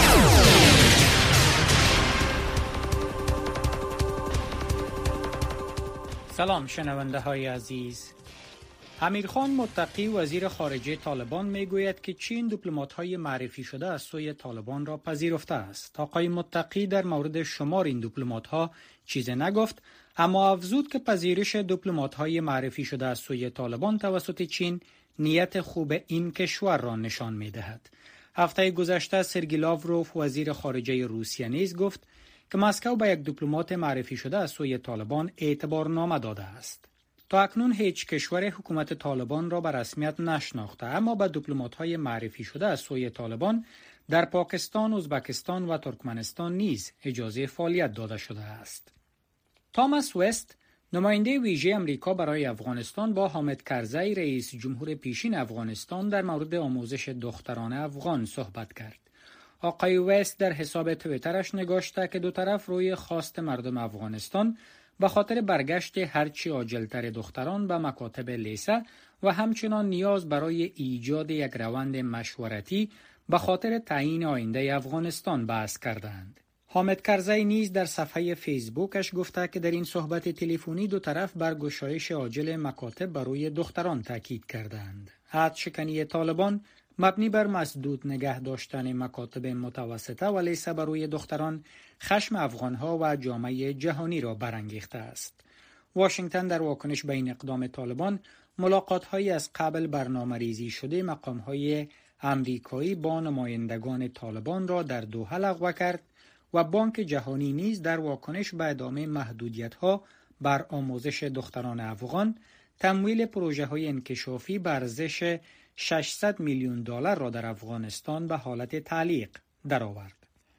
[SPEAKER 9] سلام شنونده های عزیز. امیرخان متقی وزیر خارجه طالبان میگوید که چین دیپلمات‌های معرفی شده از سوی طالبان را پذیرفته است. آقای متقی در مورد شمار این دیپلمات‌ها چیزی نگفت، اما افزود که پذیرش دیپلمات‌های معرفی شده از سوی طالبان توسط چین نیت خوب این کشور را نشان می‌دهد. هفته گذشته سرگئی لاوروف وزیر خارجه روسیه نیز گفت که مسکو به یک دیپلمات معرفی شده از سوی طالبان اعتبارنامه داده است. تا اکنون هیچ کشور حکومت طالبان را به رسمیت نشناخته، اما به دیپلمات‌های معرفی شده از سوی طالبان در پاکستان، ازبکستان و ترکمنستان نیز اجازه فعالیت داده شده است. تاماس وست، نماینده ویژه امریکا برای افغانستان، با حامد کرزی رئیس جمهور پیشین افغانستان در مورد آموزش دختران افغان صحبت کرد. آقای وست در حساب توییترش نگاشته که دو طرف روی خواست مردم افغانستان به خاطر برگشت هرچی عاجلتر دختران به مکاتب لیسه و همچنان نیاز برای ایجاد یک روند مشورتی به خاطر تعیین آینده افغانستان بحث کردند. حامد کرزی نیز در صفحه فیسبوکش گفته که در این صحبت تلفنی دو طرف بر گشایش عاجل مکاتب برای دختران تاکید کردند. حد شکنی طالبان مبنی بر مسدود نگه داشتن مکاتب متوسطه و لیسه برای دختران خشم افغانها و جامعه جهانی را برانگیخته است. واشنگتن در واکنش به این اقدام طالبان ملاقات‌هایی از قبل برنامه‌ریزی شده مقام‌های امریکایی با نمایندگان طالبان را در دوحه لغو کرد و بانک جهانی نیز در واکنش به ادامه محدودیت‌ها بر آموزش دختران افغان تمویل پروژه‌های انکشافی به ارزش ششصد میلیون دلار را در افغانستان به حالت تعلیق درآورد.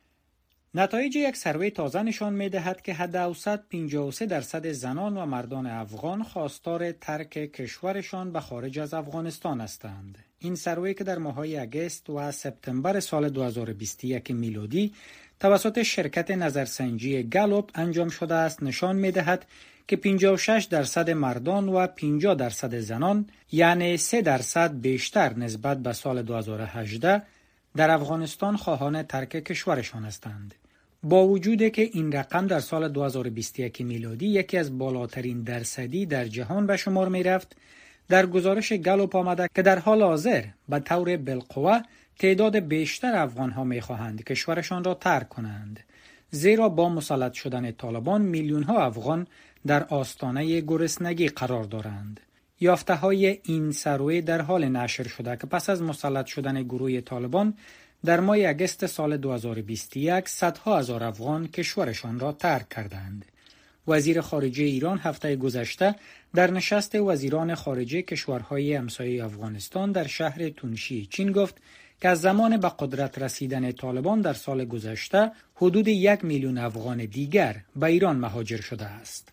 [SPEAKER 9] نتایج یک سروی تازه نشان می‌دهد که حداوسط پنجاه و سه درصد زنان و مردان افغان خواستار ترک کشورشان به خارج از افغانستان هستند. این سروی که در ماه‌های اگست و سپتامبر سال دو هزار و بیست و یک میلادی توسط شرکت نظرسنجی گالوپ انجام شده است نشان می‌دهد که پنجاه و شش درصد مردان و پنجاه درصد زنان، یعنی سه درصد بیشتر نسبت به سال دو هزار و هجده، در افغانستان خواهان ترک کشورشان هستند. با وجود که این رقم در سال دو هزار و بیست و یک میلادی یکی از بالاترین درصدی در جهان به شمار می رفت، در گزارش گالوپ آمده که در حال حاضر به طور بالقوه تعداد بیشتر افغان ها می خواهند کشورشان را ترک کنند، زیرا با مسلط شدن طالبان میلیون ها افغان در آستانه گرسنگی قرار دارند. یافته‌های این سروه در حال نشر شده که پس از مسلط شدن گروه طالبان در ماه اگست سال دو هزار و بیست و یک صدها هزار افغان کشورشان را ترک کردند. وزیر خارجه ایران هفته گذشته در نشست وزیران خارجه کشورهای همسایه افغانستان در شهر تونشی چین گفت که از زمان به قدرت رسیدن طالبان در سال گذشته حدود یک میلیون افغان دیگر به ایران مهاجر شده است.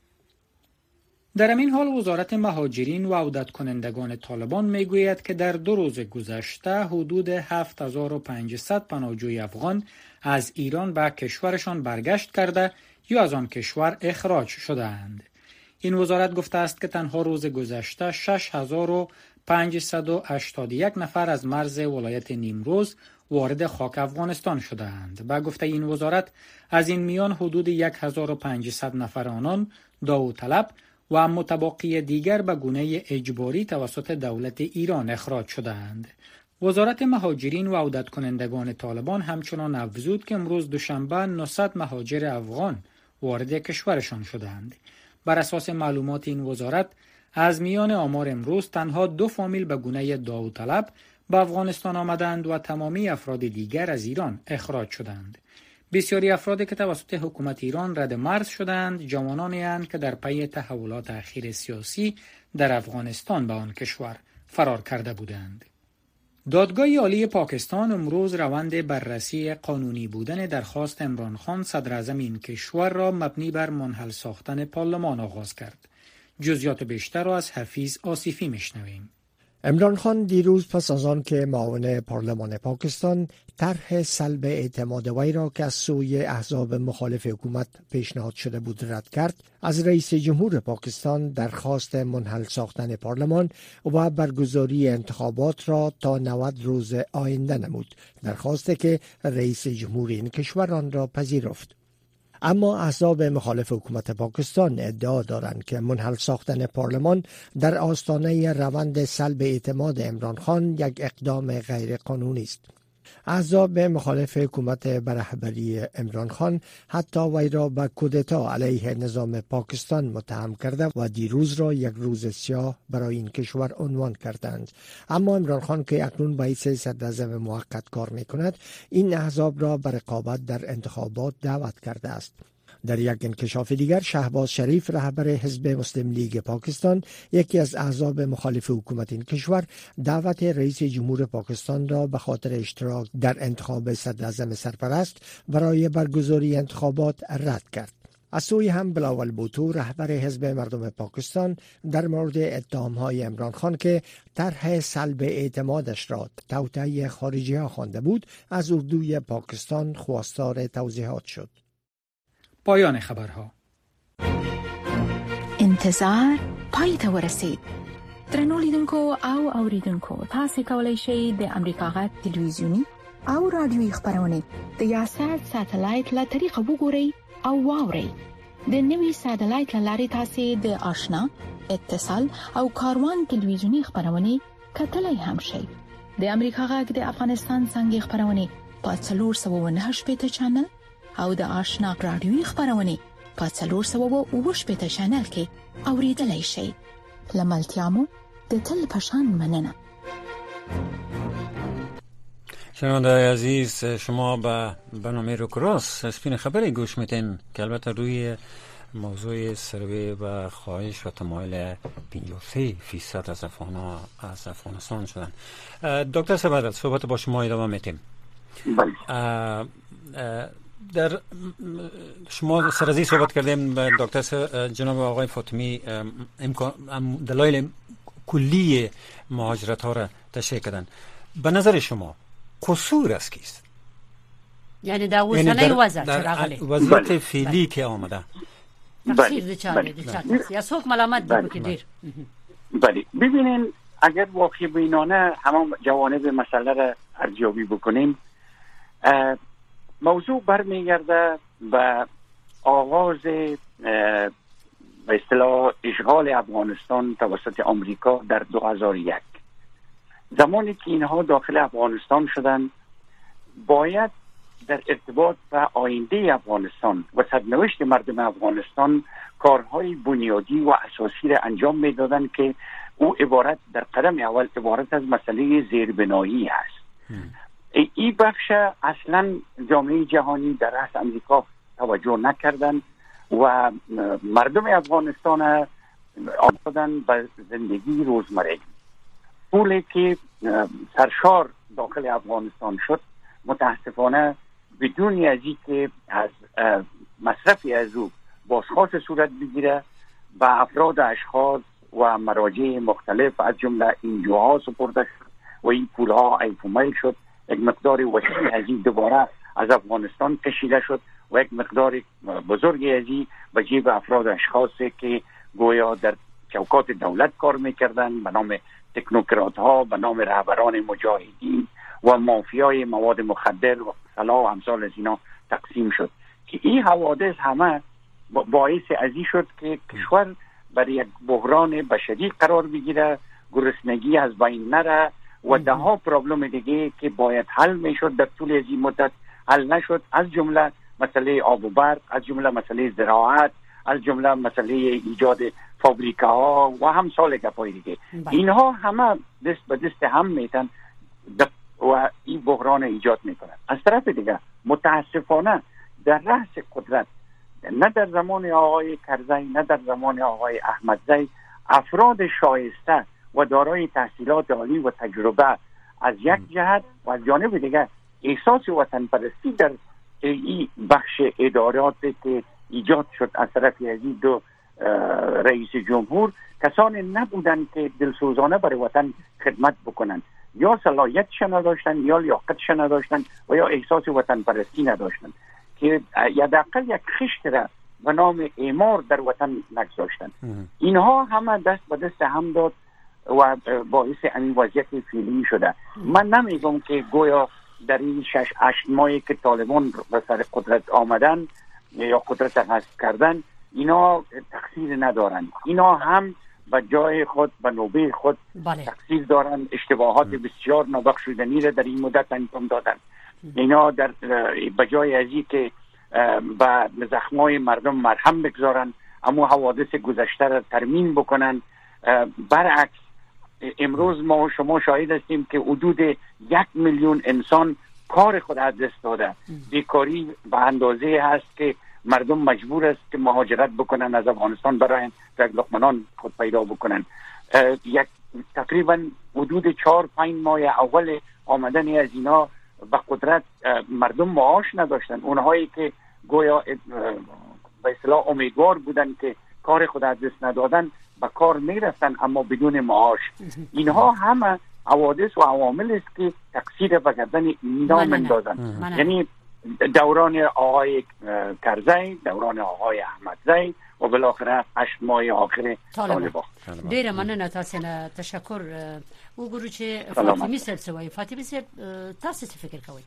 [SPEAKER 9] در همین حال وزارت مهاجرین و عودت کنندگان طالبان میگوید که در دو روز گذشته حدود هفت هزار و پانصد پناهجوی افغان از ایران به کشورشان برگشت کرده یا از آن کشور اخراج شده‌اند. این وزارت گفته است که تنها روز گذشته شش هزار و پانصد و هشتاد و یک نفر از مرز ولایت نیمروز وارد خاک افغانستان شده‌اند. به گفته این وزارت از این میان حدود هزار و پانصد نفر آنان داوطلب و متبقی دیگر به گونه اجباری توسط دولت ایران اخراج شده‌اند. وزارت مهاجرین و عودت کنندگان طالبان همچنان افزود که امروز دوشنبه نهصد مهاجر افغان وارد کشورشان شدند. بر اساس معلومات این وزارت از میان آمار امروز تنها دو فامیل به گونه داوطلب به افغانستان آمدند و تمامی افراد دیگر از ایران اخراج شدند. بسیاری افرادی که توسط حکومت ایران رد مرز شدند جوانانی اند که در پی تحولات اخیر سیاسی در افغانستان به آن کشور فرار کرده بودند. دادگاه عالی پاکستان امروز روند بررسی قانونی بودن درخواست عمران خان صدر اعظم این کشور را مبنی بر منحل ساختن پارلمان آغاز کرد. جزئیات بیشتر را از حفیظ آصفی میشنویم.
[SPEAKER 10] عمران خان دیروز پس از آن که معاون پارلمان پاکستان طرح سلب اعتماد وی را که از سوی احزاب مخالف حکومت پیشنهاد شده بود رد کرد، از رئیس جمهور پاکستان درخواست منحل ساختن پارلمان و برگزاری انتخابات را تا نود روز آینده نمود، درخواستی که رئیس جمهور این کشور آن را پذیرفت. اما احزاب مخالف حکومت پاکستان ادعا دارند که منحل ساختن پارلمان در آستانه روند سلب اعتماد عمران خان یک اقدام غیر قانونی است. احزاب مخالف حکومت به رهبری عمران خان حتی وی را به کودتا علیه نظام پاکستان متهم کرده و دیروز را یک روز سیاه برای این کشور عنوان کردند. اما عمران خان که اکنون به حیث صدراعظم موقت کار میکند، این احزاب را به رقابت در انتخابات دعوت کرده است. در یک انکشاف دیگر، شهباز شریف رهبر حزب مسلم لیگ پاکستان، یکی از احزاب مخالف حکومت این کشور، دعوت رئیس جمهور پاکستان را به خاطر اشتراک در انتخاب صدراعظم سرپرست برای برگزاری انتخابات رد کرد. از سوی هم بلاول بوتو رهبر حزب مردم پاکستان در مورد اتهام‌های عمران خان که طرح سلب اعتمادش را توطئه خارجی‌ها خوانده بود، از اردوی پاکستان خواستار توضیحات شد.
[SPEAKER 9] پایان خبرها.
[SPEAKER 11] انتظار پای ته ورسید. درنو لیدونکو او اوریدونکو، تاسو کولی شئ د امریکا غږ تلویزیونی او رادیوي خبرونه د یاشر ساتلایت له طریقه وګورئ او واورئ. د نوي ساتلایت لارې تاسو د آشنا، اتصال او کاروان تلویزیونی خبرونه کتلای هم شئ. د امریکا غږ د افغانستان څنګه خبرونه په څلور سوه و نهه شپېته چنل او د آشنا رادیوي خبرونه په څلور سوه و اووه شپېته چنل کې اوریدلای شئ. لملتیامو د تل پشان مننه.
[SPEAKER 5] شنونده‌های عزیز، شما به برنامه روکراس سپین خبری گوش میتین که البته روی موضوع سروی و خواهش و تمایل پنجاه و سه فیصد از افغان از افغانستان شدن. دکتر سبادت، صحبت با شما ادامه میتیم. در شما سرازی صحبت کردیم با دکتر جناب آقای فاطمی، امکان دلایل کلی مهاجرت ها را تشریح کردن. به نظر شما قصور است کیست؟
[SPEAKER 1] یعنی در وزنه وضع
[SPEAKER 5] چراغلی وضعیت فعلی که آمده
[SPEAKER 1] تفسیر دچاره دچاره یا سوک ملامت دیگه که دیر.
[SPEAKER 7] بله، ببینین اگر واقعی بینانه همه جوانب مسئله را ارزیابی بکنیم، موضوع برمیگرده به آغاز به اصطلاح اشغال افغانستان توسط آمریکا در دو هزار و یک. زمانی که اینها داخل افغانستان شدند، باید در ارتباط به آینده افغانستان و سرنوشت مردم افغانستان کارهای بنیادی و اساسی را انجام میدادند که او عبارت در قدم اول عبارت از مسئله زیربنایی است. این بخش اصلا جامعه جهانی در رأس امریکا توجه نکردن و مردم افغانستان آمدن به زندگی روزمرگی. پولی که سرشار داخل افغانستان شد متاسفانه بدون از اینکه از مصرفی از او بازخواست صورت بگیره به افراد اشخاص و مراجع مختلف از جمله اینجاها سپرده شد و این پولها ایفومیل شد. یک مقدار وسیع از این دوباره از افغانستان کشیده شد و یک مقدار بزرگی از این به جیب افراد اشخاصی که گویا در چوکات دولت کار میکردن به نام تکنوکرات ها، به نام رهبران مجاهدین و مافیای مواد مخدر و سلاح و امثال از اینا تقسیم شد که این حوادث همه باعث ازی شد که کشور برای یک بحران بشری قرار بگیره، گرسنگی از بین نره و ده ها پرابلم دیگه که باید حل میشد در طول از این مدت حل نشد، از جمله مسئله آب و برق، از جمله مسئله زراعت، از جمله مسئله ایجاد فابریکاها و هم سال گپای دیگه. اینها همه دست به دست هم میتن و این بحران ایجاد میکنن. از طرف دیگه متاسفانه در رأس قدرت نه در زمان آقای کرزی نه در زمان آقای احمدزی افراد شایسته و دارای تحصیلات عالی و تجربه از یک جهت و از جانب دیگه احساس وطن پرستی در این بخش اداراتی که ایجاد شد از طرف از این دو رئیس جمهور کسانی نبودن که دلسوزانه برای وطن خدمت بکنن، یا صلاحیتش نداشتن یا لیاقتش نداشتن و یا احساس وطن پرستی نداشتن که یداقل یک خشت را به نام اعمار در وطن نگذاشتن. اینها همه دست به دست هم داد و باعث این وضعیت فعلی شده. من نمیگم که گویا در این شش هشت ماهی که طالبان به سر قدرت آمدن یا قدرت حذف کردن اینا تقصیر ندارن، اینا هم به جای خود به نوبه خود بله. تقصیر دارن، اشتباهات ام. بسیار نابخشودنی را در این مدت انجام دادن. ام. اینا در به جای ازی که به زخمای مردم مرهم بگذارن اما حوادث گذشته را ترمیم بکنن، برعکس امروز ما شما شاهد هستیم که حدود یک میلیون انسان کار خود از دست داده. بیکاری به اندازه هست که مردم مجبور است که مهاجرت بکنن از افغانستان برای یک لقمه نان خود پیدا بکنن. یک تقریبا حدود چهار پنج ماه اول آمدن از اینا به قدرت مردم معاش نداشتن، اونهایی که گویا به اصطلاح امیدوار بودن که کار خود از دست ندادن به کار میرفتن اما بدون معاش. اینها همه حوادث و عوامل است که تقصیر به گردن اینا مندازن. یعنی دوران آقای کرزی، دوران آقای احمدزی و بالاخره هشت ماه آخر طالبان.
[SPEAKER 1] ډیره مننه تاسو نه، تشکر. وګورو چې فاطمه صاحب څه وایي. فاطمه صاحب تاسو څه فکر کوئ؟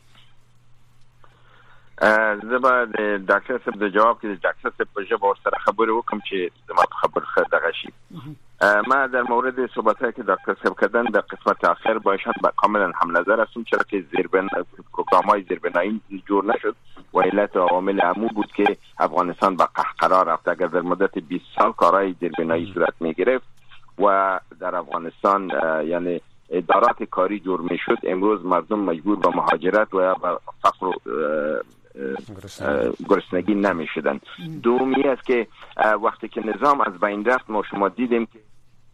[SPEAKER 8] زه به د ډاکټر صاحب د جواب کې د ډاکټر صاحب په ژبه ورسره خبرې وکم چې زما په خبر ښه دغه شي. ما در مورد صحبت‌هایی که دکتر صاحب کردن در قسمت آخر باشد با کاملا هم نظر هستم، چرا که زیربن پروگرام‌های زیربنایی جور نشد و علت و عوامل عمو بود که افغانستان به قهقرا رفت. اگر در مدت بیست سال کارهای زیربنایی صورت می‌گرفت و در افغانستان یعنی ادارات کاری جور میشد، امروز مردم مجبور به مهاجرت و یا به فقر گرسنگی نمی شدن. دومی است که وقتی که نظام از بین رفت ما شما دیدیم که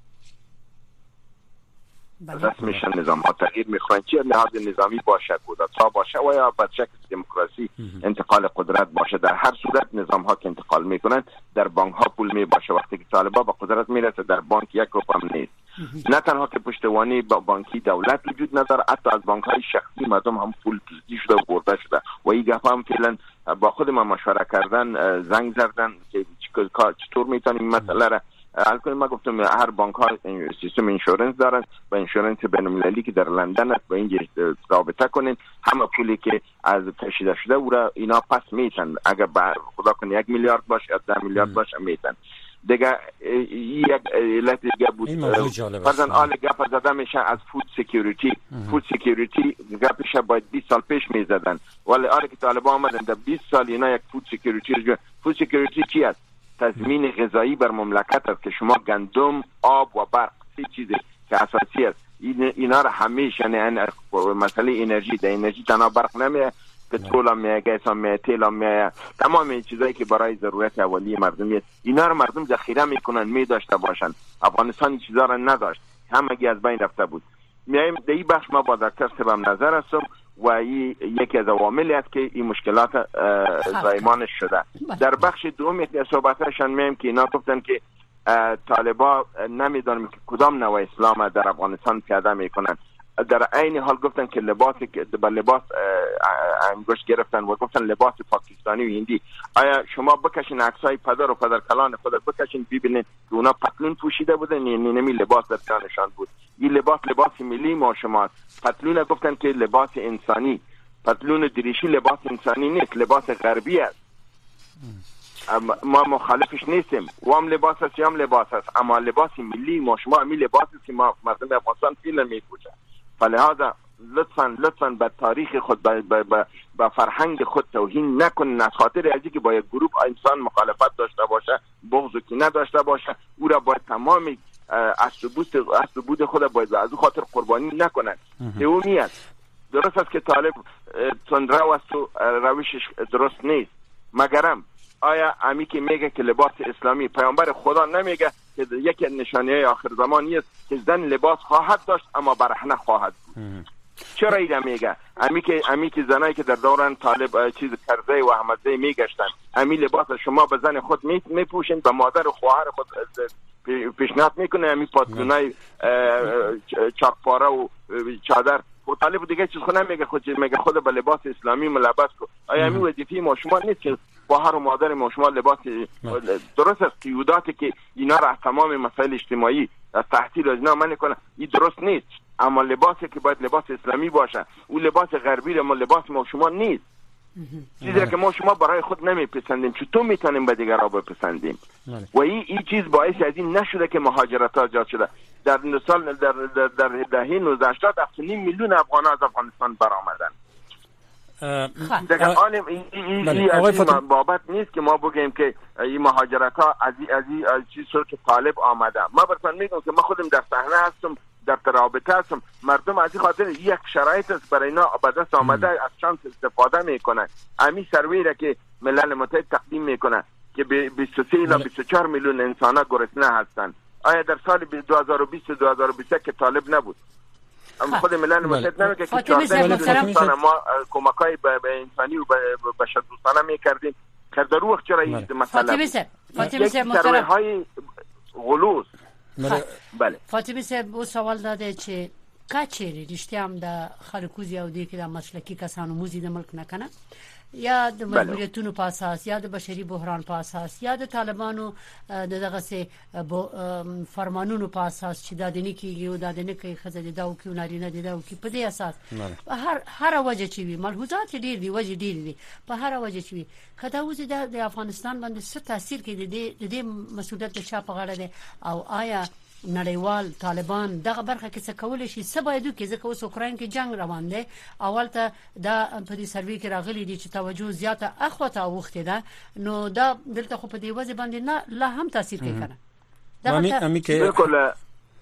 [SPEAKER 8] رسمیشن نظام ها تغییر میخواین، چه نهاد نظامی باشه، کودتا باشه و یا به شکل دموکراسی انتقال قدرت باشه، در هر صورت نظام ها که انتقال میکنن در بانک ها پول می باشه. وقتی که طالبان به قدرت میرسه در بانک یک روپیه هم نیست. نه تنها که پشتوانی با بانکی دولت وجود نداره، حتی از بانک های شخصی مردم هم پول دزدی شده و برده شده و این گپ هم فعلا با خود ما مشوره کردن، زنگ زدن که چطور میتونیم مسئله را البته ما گفتم هر بانک ها سیستم اینشورنس دارن و اینشورنس بین‌المللی که در لندن است با این رابطه کنین، همه پولی که از کشیده شده او را اینا پس میتن، اگر خدا کنه یک میلیارد باشه یا ده میلیارد باشه میتن دیگه. یک علت دیگه بود فرضاً آل گپ زده میشه از فود سکیوریتی. فود سکیوریتی گپش باید بیست سال پیش میزدن، ولی آره که طالبان آمدن در بیست سال اینا یک فود سکیوریتی رو. فود سکیوریتی چی است؟ تضمین غذایی بر مملکت است که شما گندم، آب و برق سه چیزی که اساسی است این اینا را همیشه یعنی مسئله انرژی ده انرژی تنها برق نمیه، پترول هم میه، گاز هم میه، تیل هم میه، تمام این چیزایی که برای ضرورت اولیه مردمیت اینا رو مردم ذخیره میکنن می داشته باشن. افغانستان این چیزا رو نداشت، همگی از بین رفته بود. میایم در این بخش ما با دکتر سبم نظر هستم و این یکی از عواملی است که این مشکلات زایمان شده. در بخش دوم یک صحبتشان میایم که اینا گفتن که طالبا نمیدونم که کدام نوع اسلام در افغانستان پیاده میکنن. در عین حال گفتن که لباس با لباس انگشت گرفتن و گفتن لباس پاکستانی و هندی. آیا شما بکشین عکسای پدر و پدرکلان خود بکشین ببینید که اونا پتلون پوشیده بودن یا نمی لباس در تنشان بود؟ این لباس لباس ملی ما شما. پتلون گفتن که لباس انسانی، پتلون دریشی لباس انسانی نیست، لباس غربی است. ما مخالفش نیستیم، و هم لباس است یا هم لباس است، اما لباس ملی ما شما امی لباس است که ما مردم افغانستان فیلم میپوشن. فلهذا لطفاً لطفاً به تاریخ خود به فرهنگ خود توهین نکنین. از خاطر ازی که با یک گروه انسان مخالفت داشته باشه، بغض و کینه داشته باشه، او را باید تمام ثبوت خود باید از او خاطر قربانی نکنن. دومیت درست است که طالب تندرو است و روشش درست نیست، مگرم آیا امی که میگه که لباس اسلامی، پیامبر خدا نمیگه که یکی از نشانه آخر زمانی است که زن لباس خواهد داشت اما برهنه خواهد بود؟ چرا ایده میگه؟ امی که امی که زنایی که در دوران طالب چیز کرزی و احمدزی میگشتن، امی لباس شما به زن خود میپوشین، به مادر و خواهر خود پیشنهاد میکنه امی پاتلونای چاکپاره و چادر. و طالب دیگه چیز خود نمیگه، خود میگه خود به لباس اسلامی ملبس کو. آیا امی وظیفه ما شما نیست که خواهر و مادر ما شما لباس درست است؟ قیوداتی که اینا را تمام مسائل اجتماعی از تحصیل از اینا منع کنه، این درست نیست. اما لباسی که باید لباس اسلامی باشه، او لباس غربی را ما لباس ما شما نیست. چیزی که ما شما برای خود نمیپسندیم چطور میتونیم به دیگران بپسندیم؟ و این این چیز باعث از این نشده که مهاجرت ها ایجاد شده. در سال در در در دهه نوزده هشتاد هفت و نیم میلیون افغان از افغانستان برآمدن. دیگه حالا این این از این بابت نیست که ما بگیم که این مهاجرت ها از این از چیز که طالب آمده. ما براتون میگم که ما خودم در صحنه هستم، در رابطه هستم. مردم از این خاطر یک شرایط است برای اینا به دست آمده از شانس استفاده میکنن. امی سروی را که ملل متحد تقدیم میکنه که بیست و سه الی بیست و چهار میلیون انسان گرسنه هستند. آیا در سال دو هزار و بیست و دو هزار و بیست و یک که طالب نبود؟ اما خود ملل متحد نمیگه که چهارده میلیون انسان ما کمکای به انسانی و بشر دوستانه میکردیم. که در وقت چرا این مسئله
[SPEAKER 1] فاطمه صاحب فاطمه صاحب محترم
[SPEAKER 8] های غلوظ.
[SPEAKER 1] بله فاطمه صاحب او سوال داده چې کچېری رښتیا هم د خلکوزي او دي کې د مسلکي کسانو موزي د ملک نه کنه یا د مجبوریتونو په اساس یا د بشري بحران په اساس یا د طالبانو د دغه سه فرمانونو په اساس چې د دني کې یو د دني کې خزه د داو کې نارینه د داو کې په دې اساس هر هر وجه چې وي ملحوظات ډیر دي وجه ډیر دي په هر وجه چې وي کدا وزي د افغانستان باندې څه تاثیر کوي د دې مسؤلیت د چا په غاړه ده او آیا نړیوال طالبان دغه برخه کې څه کول شي سبایدو کې ځکه اوس اوکراین کې جنگ روان دی اول ته دا په دې سروي کې راغلي دي چې توجه زیاته اخوته وخته ده نو دا دلته خو په دې وځي باندې نه لا هم تاثیر کوي کنه
[SPEAKER 8] دا بالکل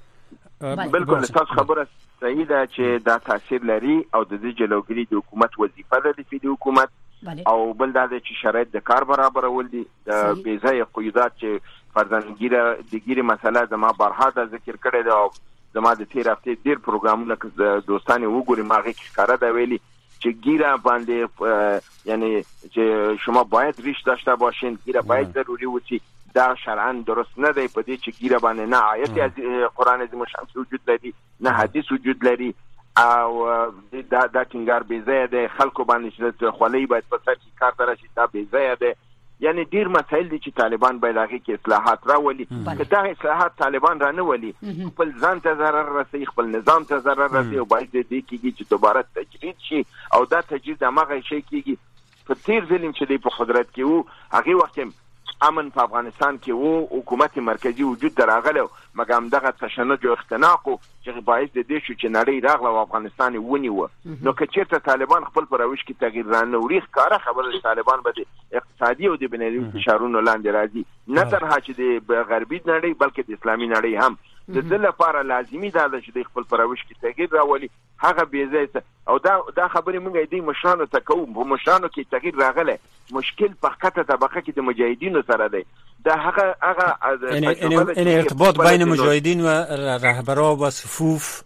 [SPEAKER 8] بالکل تاسو خبره صحیح ده چې دا تاثیر لري او د دې جلوګری د حکومت وظیفه ده د حکومت او بل دا چې شرایط د کار برابرول دي د بیزای قیودات چې فرزندګیره د ګیره مسله زما برها د ذکر کړی دا او زما د تیر هفته ډیر پروګرامونه که دوستان وګوري ماغه کې کار دا ویلي چې ګیره باندې یعنی چې شما باید ریش داشته باشین، ګیره باید ضروری وسی. دا شرعاً درست نه دی په دې چې ګیره باندې نه آیت از قرآن عظیم شمس وجود لري نه حدیث وجود لري او دا دا ټینګار بې ځایه دی. خلکو باندې چې خولۍ باید په سر کې کار ته راشي دا بې ځایه دی. یعنی ډیر مسائل دي چې طالبان باید هغه کې اصلاحات راولي. که دا اصلاحات طالبان را نه ولي خپل ځان ته ضرر رسي، خپل نظام ته ضرر رسي او باید دې کېږي چې دوباره تجدید شي او دا تجدید هغه شي کېږي په تیر ظلم چې دی په قدرت کې وو هغه وخت امن په افغانستان کې وو، حکومت مرکزی وجود دراغله مګم دغه تشنج او اختناق چې باعث دې شو چې نړۍ راغله او افغانستان ونیو. نو که چیرته طالبان خپل پرويش کې تغییر رانه وریخ کاره خبره طالبان به اقتصادي او د بنیادی فشارونو لاندې راځي، نه تنها چې د غربي نړۍ بلکې د اسلامي نړۍ هم د دې لپاره لازمي ده چې د خپل پروش کې تغییر راولي هغه بیزه او دا دا خبرې موږ دې مشرانو ته کوو په مشرانو کې تغییر راغله مشکل په خطه طبقه کې د مجاهدینو سره دی دا هغه هغه
[SPEAKER 5] این ارتباط بین مجاهدین و رهبرا و صفوف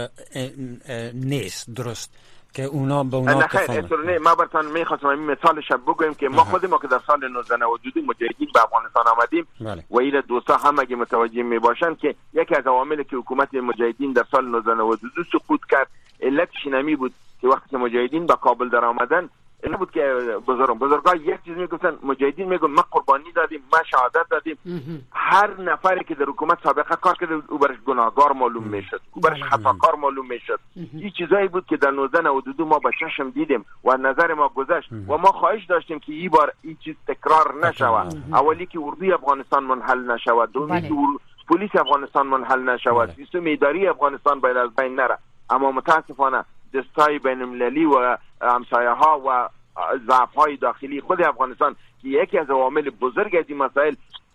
[SPEAKER 5] نیست درست که اونا به اونا
[SPEAKER 8] تفاهم ما براتون میخواستم این مثالش بگویم که ما خود ما که در سال نوزده نود و دو مجاهدین به افغانستان آمدیم و این دوستا هم اگه متوجه میباشن که یکی از عواملی که حکومت مجاهدین در سال نوزده نود و دو سقوط کرد علتش نمی بود که وقتی که مجاهدین به کابل در آمدن این بود که بزرگان بزرگان یک چیز میگفتن مجاهدین میگن ما قربانی دادیم ما شهادت دادیم هر نفری که در حکومت سابقه کار کرده او برش گناهکار معلوم میشد او برش خطاکار معلوم میشد این چیزایی بود که در نوزده نود و دو ما با چشم دیدیم و نظر ما گذشت و ما خواهش داشتیم که این بار این چیز تکرار نشود اولی که اردوی افغانستان منحل نشود دومی که پلیس افغانستان منحل نشود سیستم اداری افغانستان باید از بین نره اما متاسفانه دستای بین المللی و همسایه ها و ضعف های داخلی خود افغانستان که یکی از عوامل بزرگ از این مسائل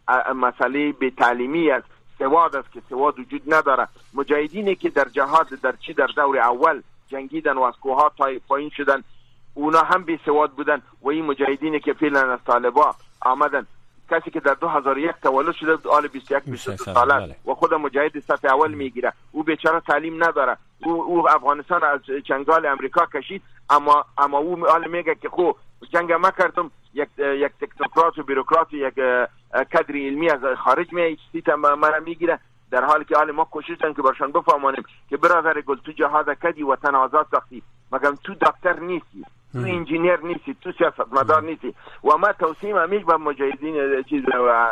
[SPEAKER 8] مسئله به تعلیمی است سواد است که سواد وجود نداره مجاهدینی که در جهاد در چی در دور اول جنگیدن و از کوهها پایین شدن اونا هم بی سواد بودن و این مجاهدینی که فعلا از طالبا آمدن کسی که در دو هزار و یک تولد شده آل بیست و یک بیست و دو ساله و خود مجاهد سطح اول میگیره او بیچاره تعلیم نداره او, او افغانستان از چنگال امریکا کشید اما اما او آل میگه که خب جنگ ما کردم یک یک تکنوکرات و بیروکرات یک کادر علمی از خارج می سیت ما میگیره در حالی که آل ما کوشش کردن که برشان بفهمانیم که برادر گل تو جهاد کدی وطن آزاد ساختی مگم تو دکتر نیستی تو انجینیر نیستی تو سیاستمدار نیستی و ما توصیم همیش به مجاهدین چیز و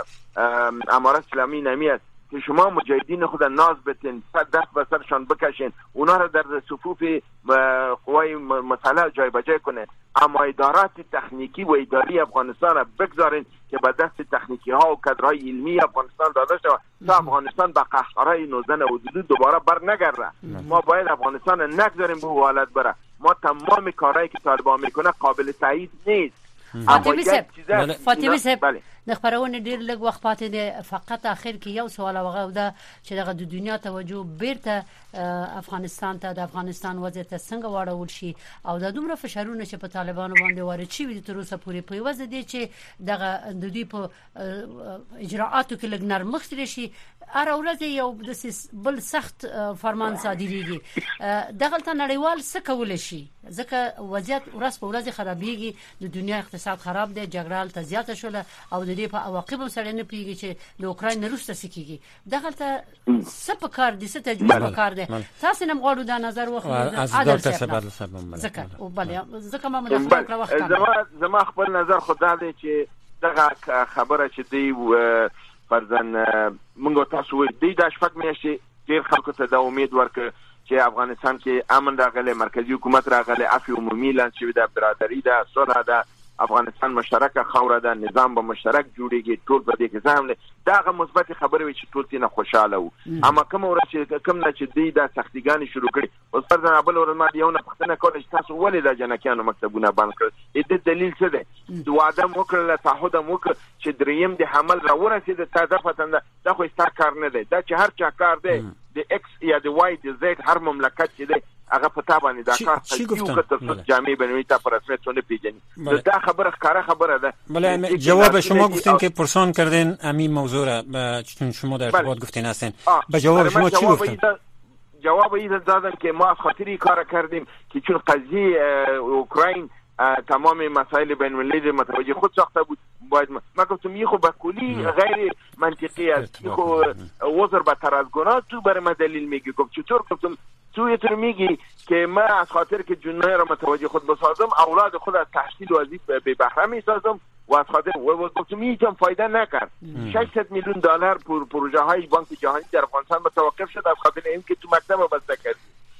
[SPEAKER 8] امارت اسلامی نمی است که شما مجاهدین خود ناز بتین دست به سرشان بکشین اونا را در صفوف قوای مسلح جای بجای کنه اما ادارات تکنیکی و اداری افغانستان را بگذارین که به دست تکنیکی ها و کادرهای علمی افغانستان داده شود تا افغانستان به قهقرای نوزده نود و دو دوباره بر نگرده ما باید افغانستان نگذاریم به حالت بره ما تمام کارهایی که طالبان میکنه قابل تایید نیست
[SPEAKER 1] فاطمه صاحب فاطمه صاحب د خبرونه ډیر لږ وخت پاتې دی فقط اخر کې یو سوال وغه ده چې دغه د دنیا توجه بیرته افغانستان ته د افغانستان وضعیت څنګه واړول شي او د دومره فشارونه چې په طالبانو باندې وارد شي د تر اوسه پورې په وځ دي چې دغه د دوی په اجراءاتو کې لږ نرمښت لري هر ورځ یو د بل سخت فرمان صادریږي دغه ته نړیوال څه کول شي ځکه وضعیت ورځ په ورځ خرابېږي د دنیا اقتصاد خراب دی جګړه ته زیاته شوله او د دې په عواقب سره نه پیږي چې د اوکراین روسته سکیږي دغه ته څه په کار دي څه تجویز په کار دي تاسو نم غواړو دا نظر واخلو
[SPEAKER 5] عادل صاحب
[SPEAKER 1] ځکه او بل ځکه ما مداخله کړو وخت
[SPEAKER 8] زما زما خپل نظر خدای دی چې دغه خبره چې دی فرضاً موږ تاسو دې د شپږ میاشتې ډیر خلکو ته د امید ورکړ چې افغانستان کې امن راغلی مرکزی حکومت راغلی عفو عمومي لان چې د برادری د صلح د افغانستان مشترک خوره ده نظام به مشترک جوړیږي ټول په دې کې ځامل داغه مثبت خبره وي چې ټول تینه خوشاله وو اما کوم ورته کوم نه چې دی د سختګانی شروع کړي اوس فرضاً ابل ورما دی یو نه پښتنه کول چې تاسو ولې د جنکیانو مکتبونه بند کړل دې دلیل څه دی د واده وکړل تعهد وکړ چې دریم د حمل را ورسید ته د فتنه دا خو ستار کار نه دی دا چې هر چا کار دی د ایکس یا د وای د زد هر مملکت چې دی هغه پتا باندې دا کار کوي که تاسو جامع بنوي تا پر رسمیت ونه پیژني دا خبره ښکاره خبره ده
[SPEAKER 5] بله جواب شما گفتین که پرسان کردین همین موضوع را چون شما در ارتباط گفتین هستین به جواب شما چی گفتین
[SPEAKER 8] جواب این دادن که ما از خاطری کار کردیم که چون قضیه اوکراین تمام مسائل بین المللی متوجه خود ساخته بود باید ما گفتم یه خو به کلی غیر منطقی است یه خو وزر به تر از گناه تو برای ما دلیل میگی گفت چطور گفتم تو یه طور میگی که من از خاطر که جنای را متوجه خود بسازم اولاد خود از تحصیل و وظیفه به بهره میسازم و از خاطر و گفتم هیچ هم فایده نکرد ششصد میلیون دلار پر پروژه های بانک جهانی در افغانستان متوقف شد از خاطر اینکه تو مکتب بسته کردی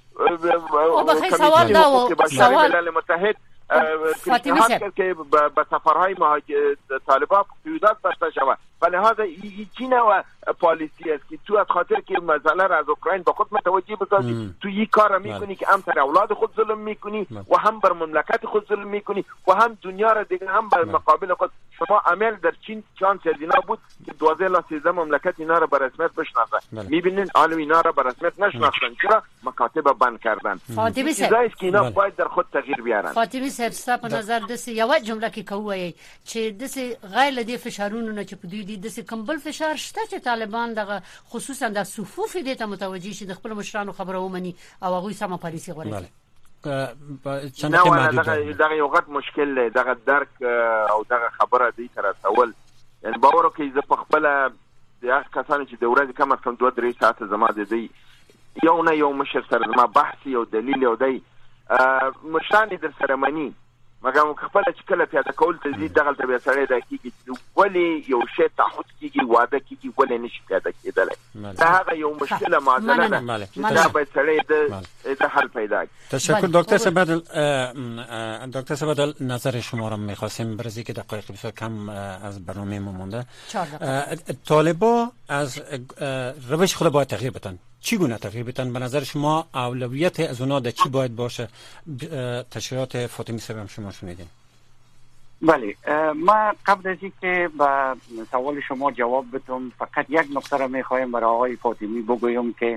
[SPEAKER 1] او بخیر سوال دا سوال
[SPEAKER 8] متحد
[SPEAKER 1] فاطمه صاحب
[SPEAKER 8] که به سفرهای طالبان قیودات بسته شود و لحاظا چی نوع پالیسی است که تو از خاطر که مسئله را از اوکراین به خود متوجه بسازی تو یک کار میکنی که هم تر اولاد خود ظلم میکنی و هم بر مملکت خود ظلم میکنی و هم دنیا را دیگه هم بر مقابل خود شما عمل در چین چانس اینا بود که دوازده الی سیزده مملکت اینا را به رسمیت بشناسه. میبینین آن اینا را به رسمیت نشناختن، چرا؟ مکاتب بند کردن.
[SPEAKER 1] فاطمه صاحب
[SPEAKER 8] چیزایی که اینا باید در خود تغییر بیارن.
[SPEAKER 1] فاطمه صاحب ستاسو په نظر د یو جمله کې کوی چې د غیر لدی فشارونو نه چې په دوی د کمبل فشار شته چې طالبان دغه خصوصا د صفوف دې ته متوجي شي د خپل مشرانو خبره ومني او هغه سم پالیسي غوړي.
[SPEAKER 8] چند کې محدود دغه دغه یو غټ مشکل دی، دغه درک او دغه خبره دی تر اول. یعنی باور کوي زه په خپل د هغه کسانو چې د ورځې کم از کم دوه درې ساعته زما د دی یو نه یو مشر سره زما بحث یو دلیل یو دی مشان در سره منی مګر خپل چې کله پیاده کول ته زی دغه ته به سره د کیږي ولی یو شی تعهد کیږي وعده کیږي ولی نشي پیاده کېدل. دا هغه یو مشکله معضله ده چې دا به سره د حل پیدا کړي.
[SPEAKER 5] تشکر دکتر سبدل. دکتر سبدل نظر شما را می‌خواستیم برای که دقایق بسیار کم از برنامه ما مونده. طالبا از روش خود باید تغییر بدن. چی گونه تغییر بدن به نظر شما؟ اولویت از اونها در چی باید باشه؟ تشریحات فاطمی صاحب شما شنیدین.
[SPEAKER 7] بله، ما قبل از اینکه به سوال شما جواب بدم فقط یک نکته را میخوایم برای آقای فاطمی بگویم که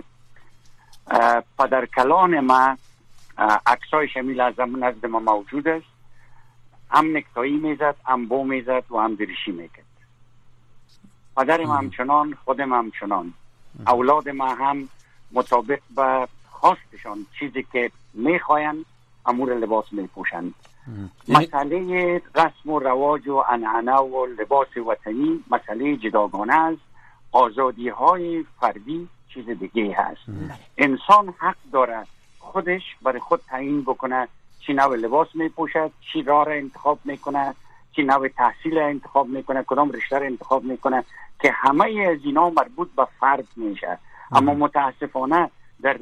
[SPEAKER 7] پدرکلان ما عکسای شمیل از نزد ما موجود است، هم نکتایی میزد، هم بو میزد و هم درشی میکرد. پدرم همچنان، خودم همچنان، اولاد ما هم مطابق به خواستشان چیزی که میخواین امور لباس میپوشند. مسئله رسم و رواج و عنعنه و لباس وطنی مسئله جداگانه است. آزادی های فردی چیز دیگه هست. انسان حق داره خودش برای خود تعیین بکنه چی نوع لباس میپوشد، چی راه را انتخاب میکنه، چی نوع تحصیل را انتخاب میکنه، کدام رشته را انتخاب میکنه، که همه از اینا مربوط به فرد میشه. اما متاسفانه در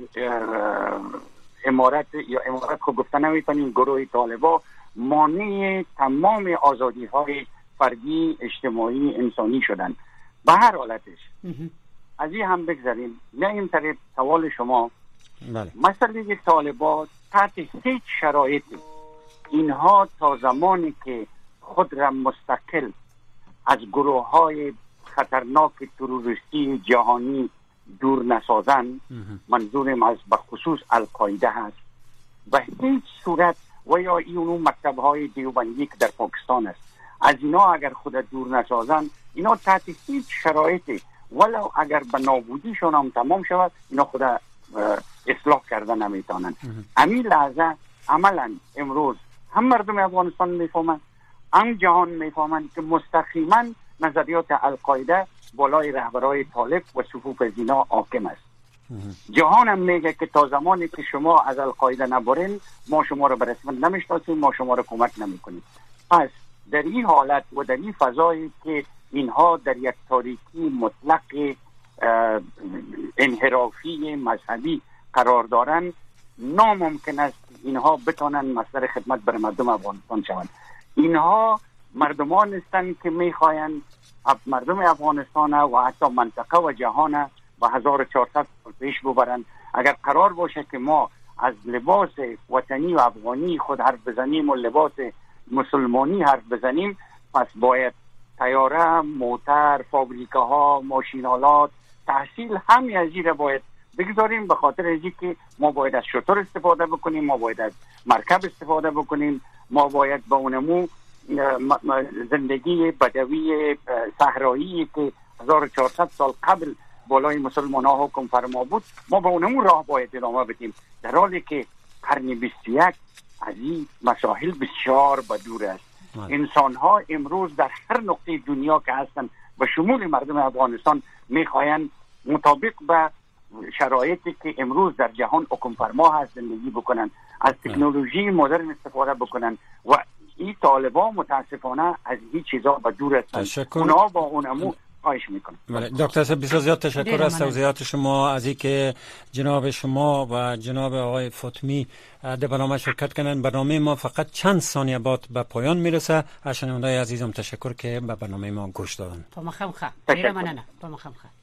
[SPEAKER 7] امارت یا امارت خود گفته نمیتونیم گروه طالبا مانع تمام آزادی های فردی، اجتماعی، انسانی شدن. به هر حالتش از این هم بگذاریم. نه این طریق سوال شما بله. مسئله طالبا تحت هیچ شرایطی اینها تا زمانی که خود را مستقل از گروه های خطرناک تروریستی جهانی دور نسازن، منظورم از بخصوص القاعده هست، به هیچ صورت و یا این مکتب های دیوبندی که در پاکستان است، از اینا اگر خود دور نسازن اینا تحت هیچ شرایطی ولو اگر به نابودیشون هم تمام شود اینا خود اصلاح کردن نمیتونن. همین لحظه عملا امروز هم مردم افغانستان میفهمند، هم جهان میفهمند که مستقیما نظریات القاعده بالای رهبرای طالب و صفوف زینا حاکم است. جهان هم میگه که تا زمانی که شما از القاعده نبرین ما شما رو به رسمیت نمیشناسیم، ما شما رو کمک نمیکنیم. پس در این حالت و در این فضایی که اینها در یک تاریکی مطلق انحرافی مذهبی قرار دارن، ناممکن است اینها بتونن مصدر خدمت برای مردم افغانستان شوند. اینها مردمان هستند که میخواین مردم افغانستان و حتی منطقه و جهان و هزار و چهارصد سال پیش ببرن. اگر قرار باشه که ما از لباس وطنی و افغانی خود حرف بزنیم و لباس مسلمانی حرف بزنیم، پس باید طیاره، موتر، فابریکاها، ماشینالات، تحصیل همه از این باید بگذاریم، به خاطر اینکه که ما باید از شتر استفاده بکنیم، ما باید از مرکب استفاده بکنیم، ما باید با اونمو زندگی بدوی صحرایی که هزار و چهارصد سال قبل بالای مسلمان ها حکم فرما بود ما با اونمو راه باید ادامه بدیم، در حالی که قرن بیست و یک از این مسائل بسیار بدور است. انسان ها امروز در هر نقطه دنیا که هستن و شمول مردم افغانستان میخواین مطابق به شرایطی که امروز در جهان حکم فرما هست زندگی بکنن، از تکنولوژی مدرن استفاده بکنن و این طالبا متاسفانه از این چیزا به دور هستن. اونها با اونمو خواهش میکنم.
[SPEAKER 5] بله دکتر صاحب بسیار زیاد تشکر از توضیحات شما، از اینکه جناب شما و جناب آقای فاطمی در برنامه شرکت کردن. برنامه ما فقط چند ثانیه بعد به پایان میرسه. از شنوندگان عزیزم تشکر که به برنامه ما گوش دادن.
[SPEAKER 1] پامخم خا. ممنونم. پامخم خا.